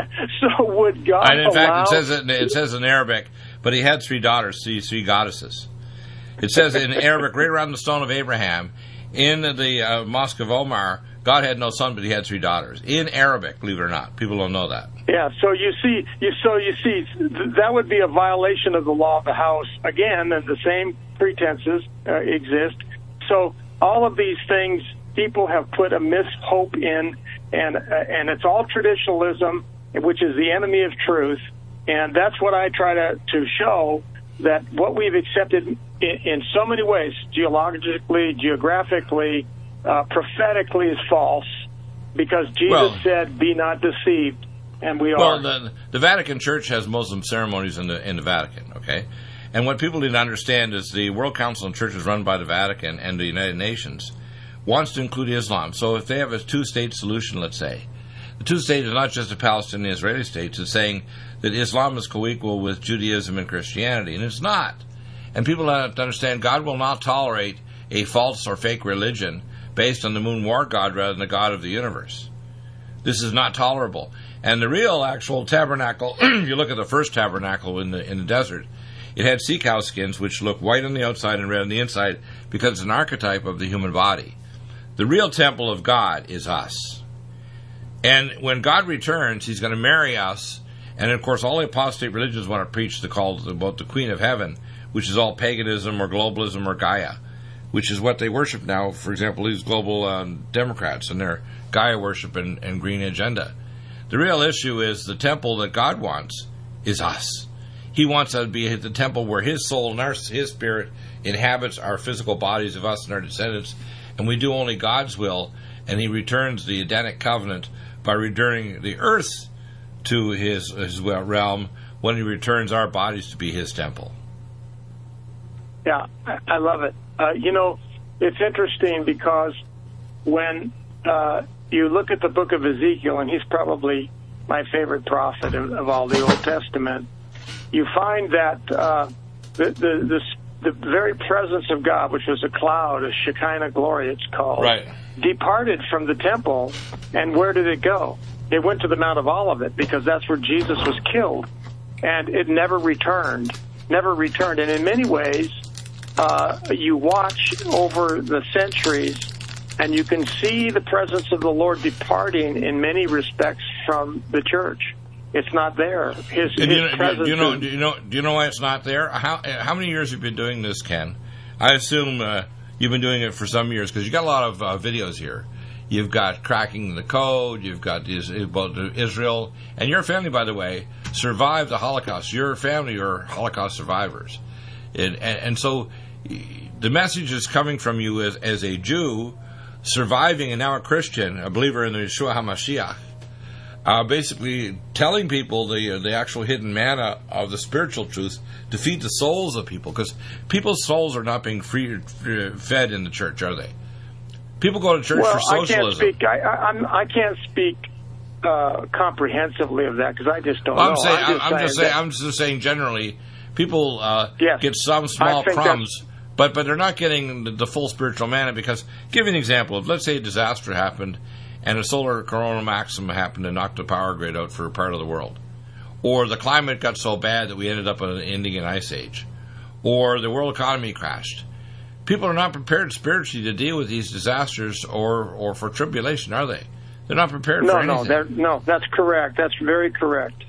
So would God And in allow... fact, it says it, it says in Arabic, but he had three daughters, three, three goddesses. It says in Arabic, right around the stone of Abraham, in the uh, Mosque of Omar, God had no son, but he had three daughters. In Arabic, believe it or not. People don't know that. Yeah, so you see, you so you see, th- that would be a violation of the law of the house. Again, and the same pretenses uh, exist. So all of these things, people have put a mishope in, and uh, and it's all traditionalism, which is the enemy of truth. And that's what I try to to show, that what we've accepted in, in so many ways, geologically, geographically, uh, prophetically, is false, because Jesus Well- said, "Be not deceived." And we Well, are. the, the Vatican Church has Muslim ceremonies in the in the Vatican, okay? And what people need to understand is the World Council on Churches run by the Vatican and the United Nations wants to include Islam. So if they have a two-state solution, let's say, the two-state is not just the Palestinian Israeli states. It's saying that Islam is co-equal with Judaism and Christianity, and it's not. And people have to understand God will not tolerate a false or fake religion based on the moon war god rather than the God of the universe. This is not tolerable. And the real actual tabernacle, if you look at the first tabernacle in the in the desert, it had sea cow skins which look white on the outside and red on the inside because it's an archetype of the human body. The real temple of God is us. And when God returns, he's going to marry us. And of course, all the apostate religions want to preach the call about the Queen of Heaven, which is all paganism or globalism or Gaia, which is what they worship now. For example, these global um, Democrats and their Gaia worship and, and green agenda. The real issue is the temple that God wants is us. He wants us to be the temple where his soul and our, his spirit inhabits our physical bodies of us and our descendants, and we do only God's will, and he returns the Edenic covenant by returning the earth to his, his realm when he returns our bodies to be his temple. Yeah, I, I love it. Uh, you know, it's interesting because when uh, you look at the book of Ezekiel, and he's probably my favorite prophet of, of all the Old Testament, you find that uh, the, the, the the very presence of God, which was a cloud, a Shekinah glory it's called, Right. departed from the temple, and where did it go? It went to the Mount of Olivet, because that's where Jesus was killed, and it never returned, never returned. And in many ways, uh, you watch over the centuries, and you can see the presence of the Lord departing in many respects from the church. It's not there. His, his And you know, presence do you know, is... do you know, do you know why it's not there? How how many years have you been doing this, Ken? I assume uh, you've been doing it for some years because you got a lot of uh, videos here. You've got Cracking the Code. You've got this, about Israel, and your family, by the way, survived the Holocaust. Your family are Holocaust survivors, and and, and so the message is coming from you as as a Jew surviving and now a Christian, a believer in the Yeshua HaMashiach. Uh, basically telling people the uh, the actual hidden manna of the spiritual truth to feed the souls of people, because people's souls are not being free, uh, fed in the church, are they? People go to church well, for socialism. I can't speak. I, I, I'm, I can't speak uh, comprehensively of that because I just don't Well, I'm know. saying, I'm just I'm saying, just saying, that, I'm just saying generally, people uh, Yes. get some small I think crumbs, but but they're not getting the, the full spiritual manna. Because, give you an example of, let's say a disaster happened, and a solar corona maximum happened and knocked the power grid out for a part of the world. Or the climate got so bad that we ended up in an Indian ice age. Or the world economy crashed. People are not prepared spiritually to deal with these disasters or, or for tribulation, are they? They're not prepared no, for anything. no, they're- no. That's correct. That's very correct.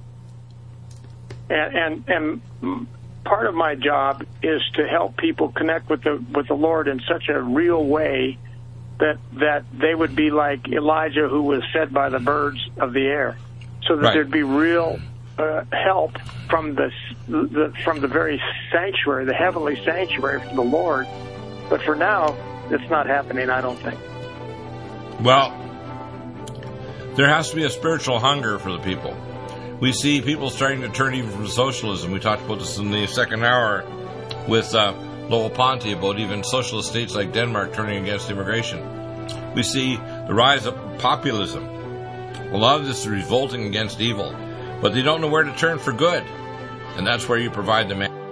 And and and part of my job is to help people connect with the with the Lord in such a real way that that they would be like Elijah, who was fed by the birds of the air, so that Right. there'd be real uh, help from the, the from the very sanctuary, the heavenly sanctuary from the Lord. But for now, it's not happening, I don't think. Well, there has to be a spiritual hunger for the people. We see people starting to turn even from socialism. We talked about this in the second hour with uh, Lowell Ponty about even socialist states like Denmark turning against immigration. We see the rise of populism. A lot of this is revolting against evil, but they don't know where to turn for good, and that's where you provide the man.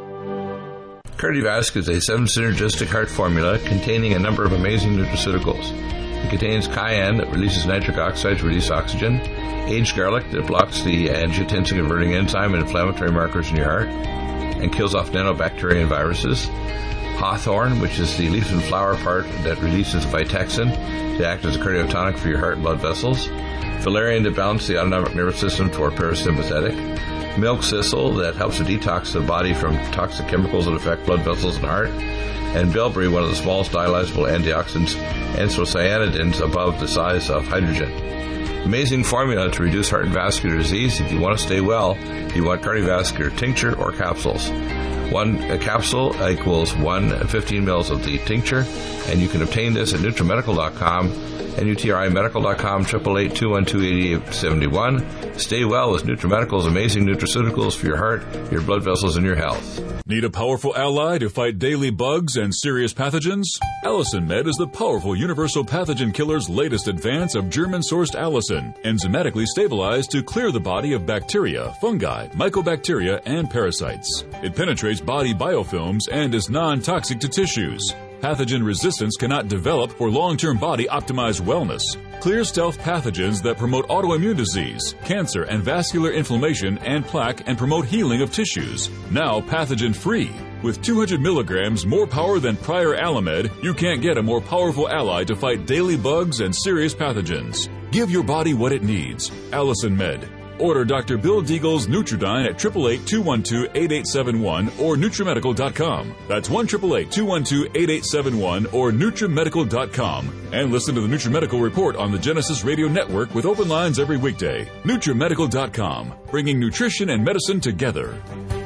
Cardiovasc is a seven synergistic heart formula containing a number of amazing nutraceuticals. It contains cayenne that releases nitric oxide to release oxygen, aged garlic that blocks the angiotensin-converting enzyme and inflammatory markers in your heart and kills off nanobacteria and viruses, hawthorn, which is the leaf and flower part that releases vitexin to act as a cardiotonic for your heart and blood vessels, valerian to balance the autonomic nervous system toward parasympathetic, milk thistle that helps to detox the body from toxic chemicals that affect blood vessels and heart, and bilberry, one of the smallest dialyzable antioxidants, anthocyanidins above the size of hydrogen. Amazing formula to reduce heart and vascular disease. If you want to stay well, you want cardiovascular tincture or capsules. One a capsule equals one fifteen mils of the tincture, and you can obtain this at NutriMedical dot com, N U T R I medical dot com, eight eight eight, two one two, eight eight seven one. Stay well with NutriMedical's amazing nutraceuticals for your heart, your blood vessels, and your health. Need a powerful ally to fight daily bugs and serious pathogens? Allicin Med is the powerful universal pathogen killer's latest advance of German-sourced allicin, enzymatically stabilized to clear the body of bacteria, fungi, mycobacteria, and parasites. It penetrates body biofilms and is non-toxic to tissues. Pathogen resistance cannot develop for long-term body-optimized wellness. Clear stealth pathogens that promote autoimmune disease, cancer, and vascular inflammation and plaque and promote healing of tissues. Now pathogen-free. With two hundred milligrams more power than prior Alamed, you can't get a more powerful ally to fight daily bugs and serious pathogens. Give your body what it needs. Allicin Med. Order Doctor Bill Deagle's Nutridyne at eight eight eight, two one two, eight eight seven one or NutriMedical dot com. That's one eight eight eight, two one two, eight eight seven one or NutriMedical dot com. And listen to the NutriMedical Report on the Genesis Radio Network with open lines every weekday. NutriMedical dot com, bringing nutrition and medicine together.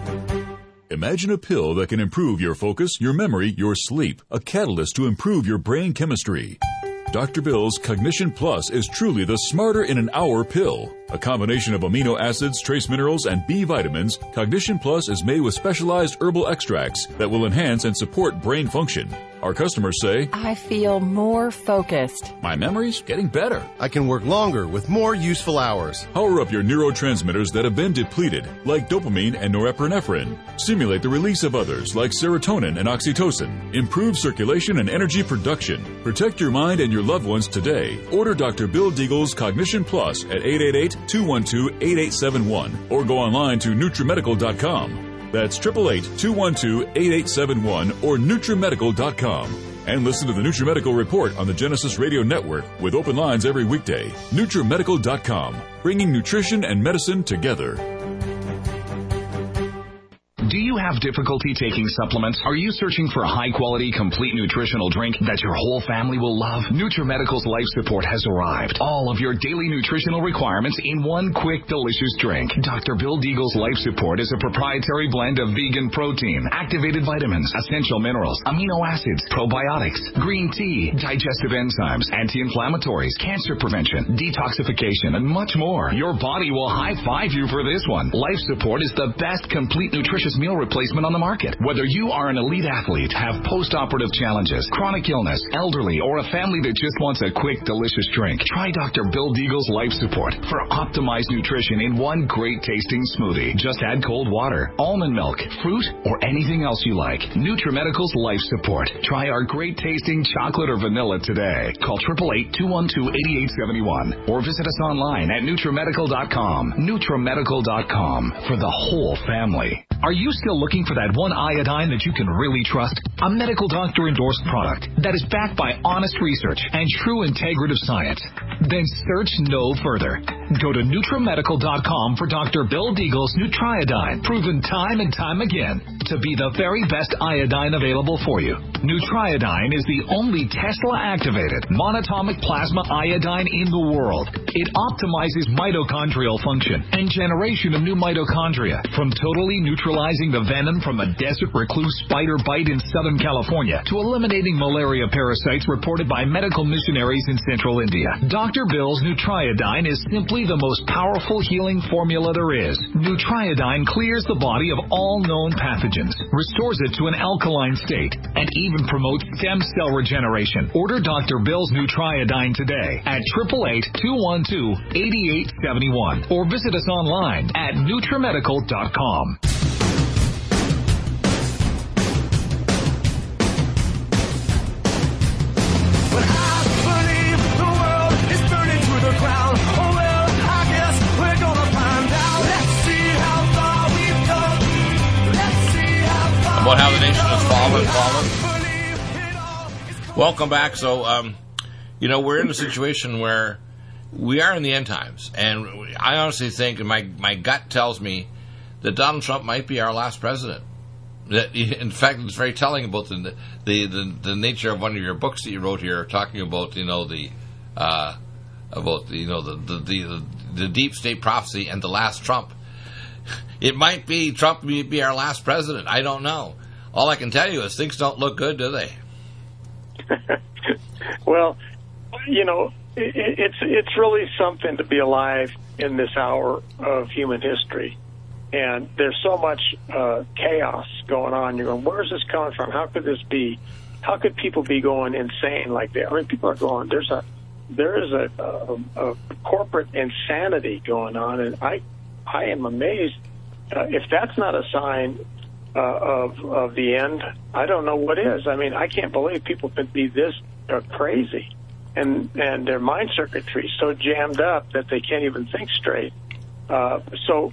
Imagine a pill that can improve your focus, your memory, your sleep, a catalyst to improve your brain chemistry. Doctor Bill's Cognition Plus is truly the smarter in an hour pill. A combination of amino acids, trace minerals, and B vitamins, Cognition Plus is made with specialized herbal extracts that will enhance and support brain function. Our customers say, I feel more focused. My memory's getting better. I can work longer with more useful hours. Power up your neurotransmitters that have been depleted, like dopamine and norepinephrine. Stimulate the release of others, like serotonin and oxytocin. Improve circulation and energy production. Protect your mind and your loved ones today. Order Doctor Bill Deagle's Cognition Plus at eight eight eight, two one two, eight eight seven one or go online to NutriMedical dot com. That's eight eight eight, two one two, eight eight seven one or NutriMedical dot com. And listen to the NutriMedical Report on the Genesis Radio Network with open lines every weekday. NutriMedical dot com, bringing nutrition and medicine together. Do you have difficulty taking supplements? Are you searching for a high-quality, complete nutritional drink that your whole family will love? NutriMedical's Life Support has arrived. All of your daily nutritional requirements in one quick, delicious drink. Doctor Bill Deagle's Life Support is a proprietary blend of vegan protein, activated vitamins, essential minerals, amino acids, probiotics, green tea, digestive enzymes, anti-inflammatories, cancer prevention, detoxification, and much more. Your body will high-five you for this one. Life Support is the best complete nutritious meal replacement on the market. Whether you are an elite athlete, have post-operative challenges, chronic illness, elderly, or a family that just wants a quick, delicious drink, try Doctor Bill Deagle's Life Support for optimized nutrition in one great-tasting smoothie. Just add cold water, almond milk, fruit, or anything else you like. NutriMedical's Life Support. Try our great-tasting chocolate or vanilla today. Call eight eight eight, two one two, eight eight seven one or visit us online at NutriMedical dot com. NutriMedical dot com for the whole family. Are you still looking for that one iodine that you can really trust? A medical doctor-endorsed product that is backed by honest research and true integrative science? Then search no further. Go to NutriMedical dot com for Doctor Bill Deagle's Nutriodine, proven time and time again to be the very best iodine available for you. Nutriodine is the only Tesla-activated monatomic plasma iodine in the world. It optimizes mitochondrial function and generation of new mitochondria, from totally neutralizing the venom from a desert recluse spider bite in Southern California to eliminating malaria parasites reported by medical missionaries in central India. Doctor Bill's Nutriodine is simply the most powerful healing formula there is. Nutriodine clears the body of all known pathogens, restores it to an alkaline state, and even promotes stem cell regeneration. Order Doctor Bill's Nutriodine today at eight eight eight, two one two, eight eight seven one or visit us online at NutriMedical dot com. About how the nation has fallen, fallen. Welcome back. So, um, you know, we're in a situation where we are in the end times, and I honestly think, and my my gut tells me, that Donald Trump might be our last president. That, in fact, it's very telling about the the the, the nature of one of your books that you wrote here, talking about you know the uh, about the, you know the the, the the deep state prophecy and the last Trump. It might be Trump may be our last president. I don't know. All I can tell you is things don't look good, do they? Well, you know, it, it's it's really something to be alive in this hour of human history. And there's so much uh, chaos going on. You're going, where's this coming from? How could this be? How could people be going insane like that? I mean, people are going, there's a there is a, a, a corporate insanity going on, and I I am amazed. Uh, if that's not a sign uh, of of the end, I don't know what is. I mean, I can't believe people could be this uh, crazy, and and their mind circuitry so jammed up that they can't even think straight. Uh, so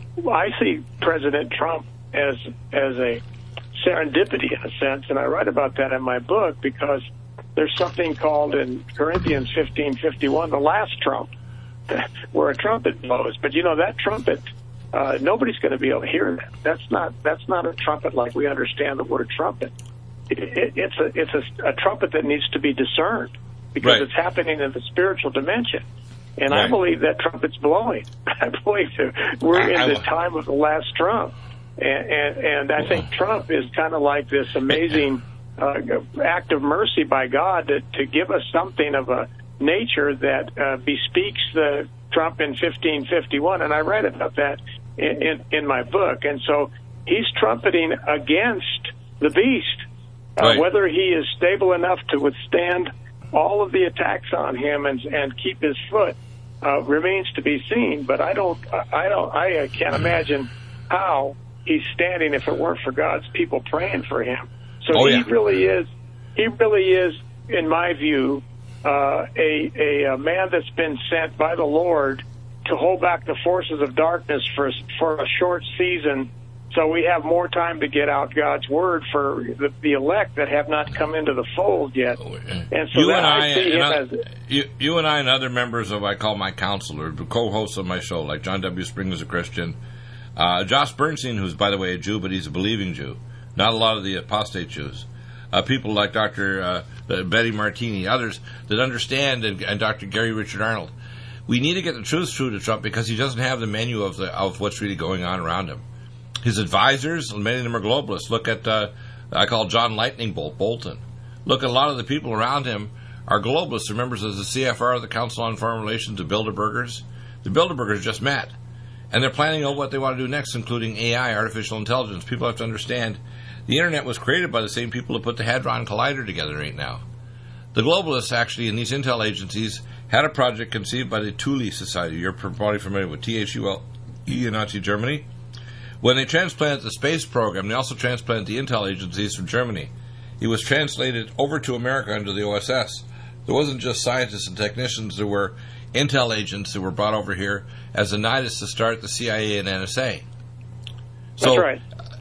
I see President Trump as as a serendipity in a sense, and I write about that in my book because there's something called in Corinthians fifteen fifty-one, the last trump, where a trumpet blows. But you know that trumpet. Uh, nobody's going to be able to hear that. That's not that's not a trumpet like we understand the word trumpet. It, it, it's a it's a, a trumpet that needs to be discerned because right. It's happening in the spiritual dimension. And right. I believe that trumpet's blowing. I believe that we're I, in I, the I, time of the last trump. And, and, and I think Trump is kind of like this amazing uh, act of mercy by God to, to give us something of a nature that uh, bespeaks the Trump in fifteen fifty-one. And I write about that in, in, in my book. And so he's trumpeting against the beast. Uh, right. Whether he is stable enough to withstand all of the attacks on him and, and keep his foot uh, remains to be seen. But I don't, I don't, I can't imagine how he's standing if it weren't for God's people praying for him. So oh, he yeah. really is, he really is, in my view, uh, a, a, a man that's been sent by the Lord to hold back the forces of darkness for for a short season, so we have more time to get out God's word for the, the elect that have not come into the fold yet. And so you that and I, I see him and as... You, you and I and other members of, I call my counselor, the co-hosts of my show, like John W. Spring is a Christian, uh, Josh Bernstein, who's, by the way, a Jew, but he's a believing Jew, not a lot of the apostate Jews. Uh, people like Doctor Uh, Betty Martini, others that understand, and, and Doctor Gary Richard Arnold. We need to get the truth through to Trump because he doesn't have the menu of the of what's really going on around him. His advisors, many of them are globalists. Look at, uh, I call John Lightning Bolt Bolton. Look at a lot of the people around him are globalists. They're members of the C F R, the Council on Foreign Relations, the Bilderbergers. The Bilderbergers just met. And they're planning on what they want to do next, including A I, artificial intelligence. People have to understand the Internet was created by the same people who put the Hadron Collider together right now. The globalists, actually, in these intel agencies, had a project conceived by the Thule Society. You're probably familiar with T H U L E in Nazi Germany. When they transplanted the space program, they also transplanted the intel agencies from Germany. It was translated over to America under the O S S. There wasn't just scientists and technicians. There were intel agents that were brought over here as a nidus to start the C I A and N S A. So, That's right.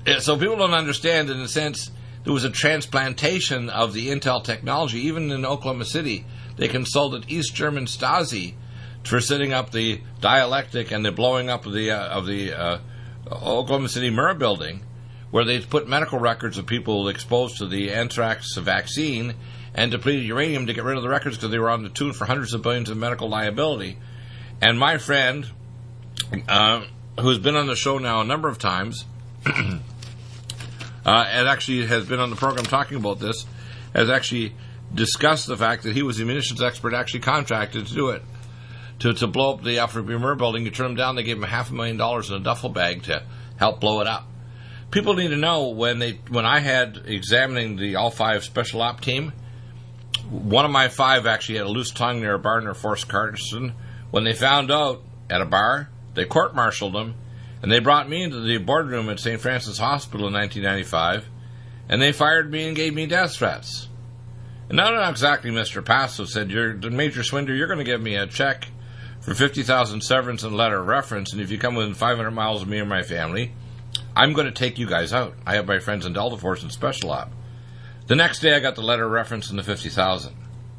So people don't understand, in a sense, there was a transplantation of the Intel technology. Even in Oklahoma City, they consulted East German Stasi for setting up the dialectic and the blowing up of the uh, of the uh, Oklahoma City Mirror building, where they put medical records of people exposed to the anthrax vaccine and depleted uranium to get rid of the records because they were on the tune for hundreds of billions of medical liability. And my friend, uh, who's been on the show now a number of times, uh, and actually has been on the program talking about this, has actually discussed the fact that he was the munitions expert actually contracted to do it. To, to blow up the Alfred B. Murrah building, you turn them down, they gave him half a million dollars in a duffel bag to help blow it up. People need to know, when they when I had examining the all five special op team, one of my five actually had a loose tongue near a bar near Forest Carson. When they found out at a bar, they court-martialed him, and they brought me into the boardroom at Saint Francis Hospital in nineteen ninety-five, and they fired me and gave me death threats. And not exactly Mister Passo said, "You're the Major Swinder, you're going to give me a check for fifty thousand severance and letter of reference, and if you come within five hundred miles of me or my family, I'm going to take you guys out. I have my friends in Delta Force and Special Op." The next day, I got the letter of reference and the fifty thousand.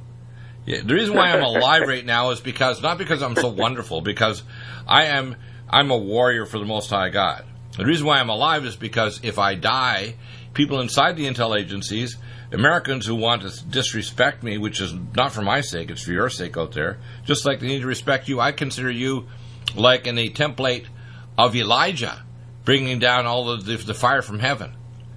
Yeah, the reason why I'm alive right now is because, not because I'm so wonderful, because I am, I'm a warrior for the Most High God. The reason why I'm alive is because if I die, people inside the intel agencies, Americans who want to disrespect me, which is not for my sake, it's for your sake out there, just like they need to respect you, I consider you like in a template of Elijah, bringing down all of the, the fire from heaven.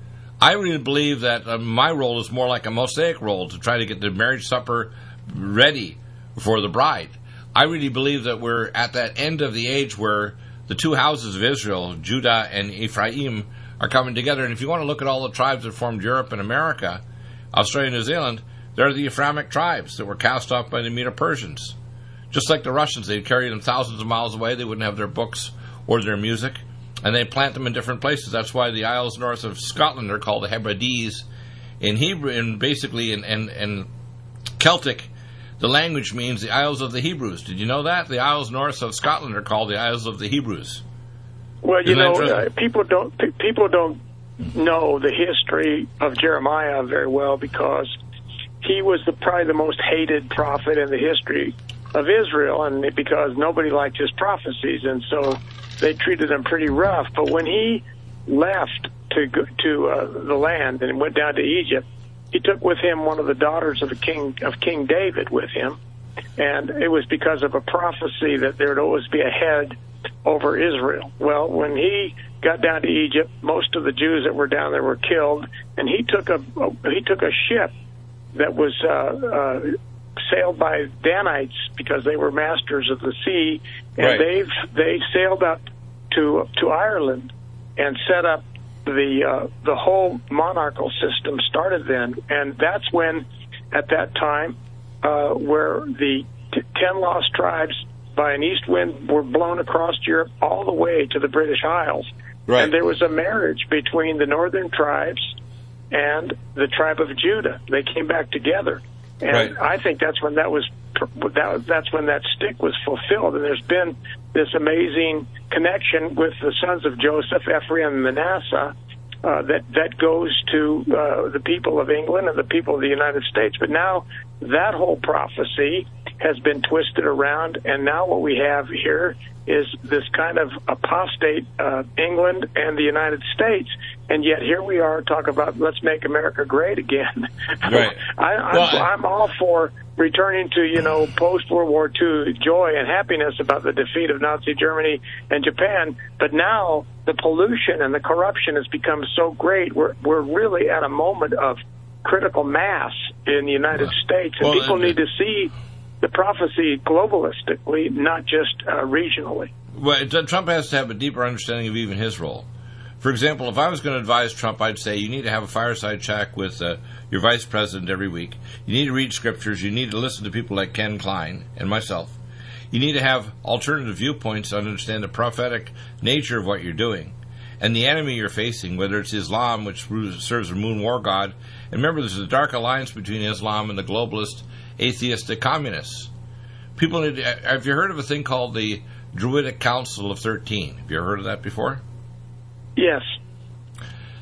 I really believe that uh, my role is more like a Mosaic role, to try to get the marriage supper ready for the bride. I really believe that we're at that end of the age where the two houses of Israel, Judah and Ephraim, are coming together. And if you want to look at all the tribes that formed Europe and America, Australia and New Zealand, they're the Ephraimic tribes that were cast off by the Medo-Persians. Just like the Russians, they'd carry them thousands of miles away. They wouldn't have their books or their music, and they plant them in different places. That's why the Isles north of Scotland are called the Hebrides. In Hebrew, and basically in, in, in Celtic, the language means the Isles of the Hebrews. Did you know that? The Isles north of Scotland are called the Isles of the Hebrews. Well, you know, uh, people don't people don't know the history of Jeremiah very well, because he was the, probably the most hated prophet in the history of Israel, and because nobody liked his prophecies, and so they treated him pretty rough. But when he left to go, to uh, the land and went down to Egypt, he took with him one of the daughters of the king of King David with him, and it was because of a prophecy that there would always be a head over Israel. Well, when he got down to Egypt, most of the Jews that were down there were killed, and he took a he took a ship that was uh, uh, sailed by Danites, because they were masters of the sea, and right. they've they sailed up to to Ireland and set up the uh, the whole monarchical system started then, and that's when, at that time, uh, where the t- ten lost tribes by an east wind were blown across Europe all the way to the British Isles, right. and there was a marriage between the northern tribes and the tribe of Judah. They came back together, and right. I think that's when that was that, that's when that stick was fulfilled. And there's been this amazing connection with the sons of Joseph, Ephraim and Manasseh, uh, that that goes to uh, the people of England and the people of the United States. But now that whole prophecy has been twisted around, and now what we have here is this kind of apostate uh, England and the United States, and yet here we are talking about let's make America great again. Right. I, I'm, well, I'm all for returning to, you know, post-World War Two joy and happiness about the defeat of Nazi Germany and Japan, but now the pollution and the corruption has become so great, we're, we're really at a moment of critical mass in the United well, States, and well, people uh, need to see the prophecy globalistically, not just uh, regionally. Well, Trump has to have a deeper understanding of even his role. For example, if I was going to advise Trump, I'd say you need to have a fireside chat with uh, your vice president every week. You need to read scriptures. You need to listen to people like Ken Klein and myself. You need to have alternative viewpoints to understand the prophetic nature of what you're doing and the enemy you're facing, whether it's Islam, which serves a moon war god. And remember, there's a dark alliance between Islam and the globalist, atheistic communists. People need to, have you heard of a thing called the Druidic Council of thirteen? Have you ever heard of that before? Yes.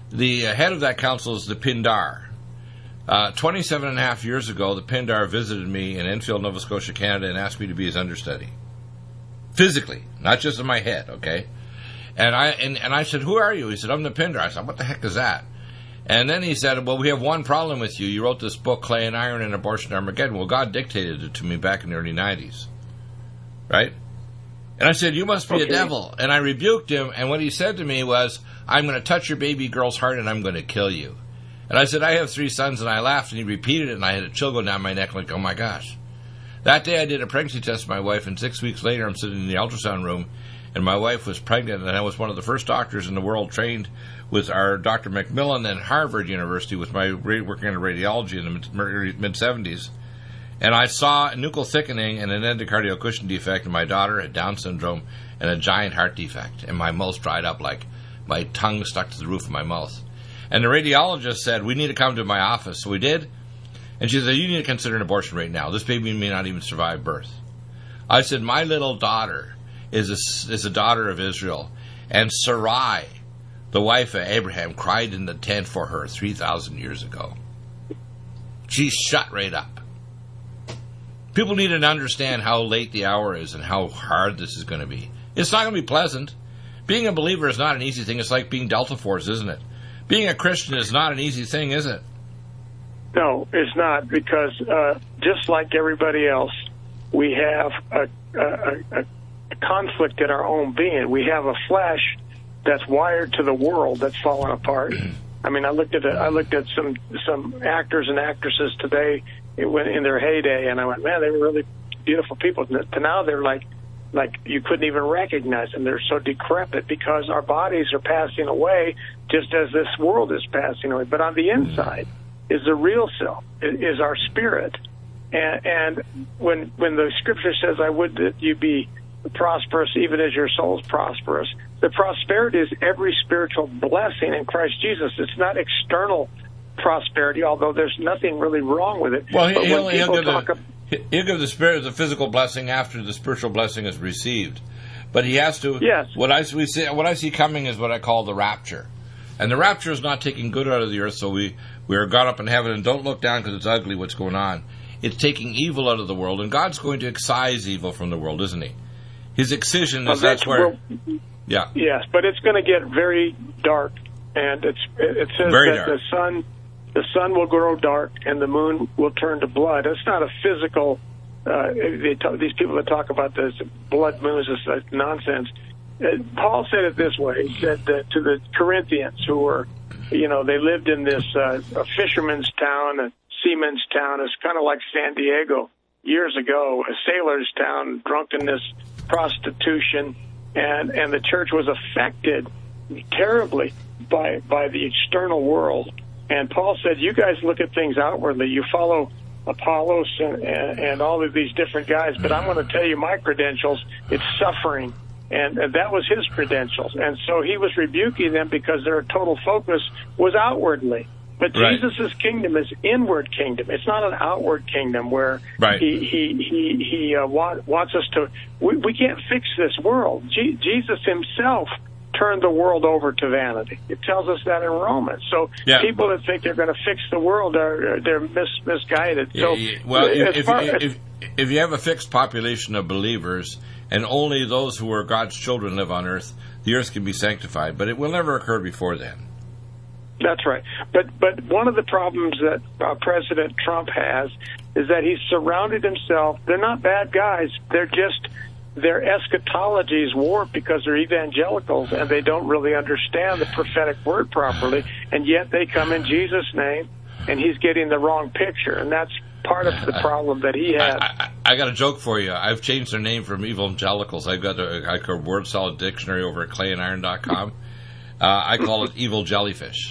the uh, head of that council is the Pindar. Uh, twenty-seven and a half years ago, the Pindar visited me in Enfield, Nova Scotia, Canada, and asked me to be his understudy. Physically, not just in my head, okay? And I and, and I said, who are you? He said, I'm the Pindar. I said, what the heck is that? And then he said, well, we have one problem with you. You wrote this book, Clay and Iron and Abortion Armageddon. Well, God dictated it to me back in the early nineties. Right? And I said, you must be okay. a devil. And I rebuked him, and what he said to me was, I'm going to touch your baby girl's heart and I'm going to kill you. And I said, I have three sons, and I laughed, and he repeated it, and I had a chill go down my neck like, oh my gosh. That day I did a pregnancy test for my wife, and six weeks later I'm sitting in the ultrasound room, and my wife was pregnant, and I was one of the first doctors in the world trained with our Doctor McMillan at Harvard University with my working in radiology in the mid-seventies. And I saw nuchal thickening and an endocardial cushion defect, and my daughter had Down syndrome and a giant heart defect, and my mouth dried up like my tongue stuck to the roof of my mouth. And the radiologist said, we need to come to my office. So we did. And she said, you need to consider an abortion right now. This baby may not even survive birth. I said, my little daughter is a, is a daughter of Israel. And Sarai, the wife of Abraham, cried in the tent for her three thousand years ago. She shut right up. People need to understand how late the hour is and how hard this is going to be. It's not going to be pleasant. Being a believer is not an easy thing. It's like being Delta Force, isn't it? Being a Christian is not an easy thing, is it? No, it's not, because uh, just like everybody else, we have a, a, a conflict in our own being. We have a flesh that's wired to the world that's fallen apart. I mean, I looked at a, I looked at some some actors and actresses today in their heyday, and I went, man, they were really beautiful people. To now they're like, like you couldn't even recognize them. They're so decrepit because our bodies are passing away just as this world is passing away. But on the inside is the real self, is our spirit. And, and when when the scripture says, I would that you be prosperous even as your soul's prosperous, the prosperity is every spiritual blessing in Christ Jesus. It's not external prosperity, although there's nothing really wrong with it. Well, but he'll, when he'll, people give talk the, about, he'll give the spirit the physical blessing after the spiritual blessing is received. But he has to. Yes. What I we see, what I see coming is what I call the rapture, and the rapture is not taking good out of the earth. So we we are gone up in heaven, and don't look down because it's ugly what's going on. It's taking evil out of the world, and God's going to excise evil from the world, isn't he? His excision is that's where. Yeah. Yes, but it's going to get very dark, and it's it says very that dark. the sun the sun will grow dark and the moon will turn to blood. It's not a physical. Uh, they talk, these people that talk about this blood moons is uh, nonsense. Uh, Paul said it this way. He said uh, to the Corinthians, who were, you know, they lived in this uh, a fisherman's town, a seaman's town. It's kind of like San Diego years ago, a sailor's town, drunkenness, prostitution, and and the church was affected terribly by by the external world. And Paul said, you guys look at things outwardly. You follow Apollos and, and, and all of these different guys, but I'm going to tell you my credentials. It's suffering. And, and that was his credentials. And so he was rebuking them because their total focus was outwardly. But right. Jesus' kingdom is inward kingdom. It's not an outward kingdom where right. he he he, he uh, wa- wants us to. We, we can't fix this world. Je- Jesus himself turned the world over to vanity. It tells us that in Romans. So yeah. people that think they're going to fix the world are they're mis- misguided. So yeah, yeah. well, if, if, far, if, if if you have a fixed population of believers and only those who are God's children live on earth, the earth can be sanctified. But it will never occur before then. That's right. But but one of the problems that uh, President Trump has is that he's surrounded himself. They're not bad guys. They're just, their eschatology is warped because they're evangelicals and they don't really understand the prophetic word properly. And yet they come in Jesus' name and he's getting the wrong picture. And that's part of the problem that he has. I, I, I got a joke for you. I've changed their name from evangelicals. I've got a, a word solid dictionary over at clay and iron dot com. Uh, I call it evil jellyfish.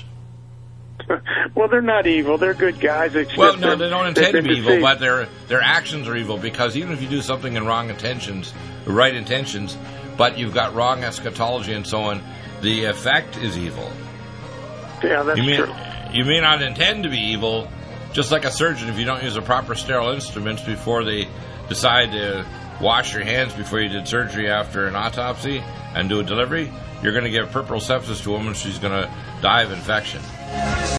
Well, they're not evil. They're good guys. Well, no, they don't intend to be deceived. evil, but their their actions are evil because even if you do something in wrong intentions, right intentions, but you've got wrong eschatology and so on, the effect is evil. Yeah, that's you may, true. You may not intend to be evil, just like a surgeon. If you don't use the proper sterile instruments before they decide to wash your hands before you did surgery after an autopsy and do a delivery, you're going to give puerperal sepsis to a woman. She's going to die of infection.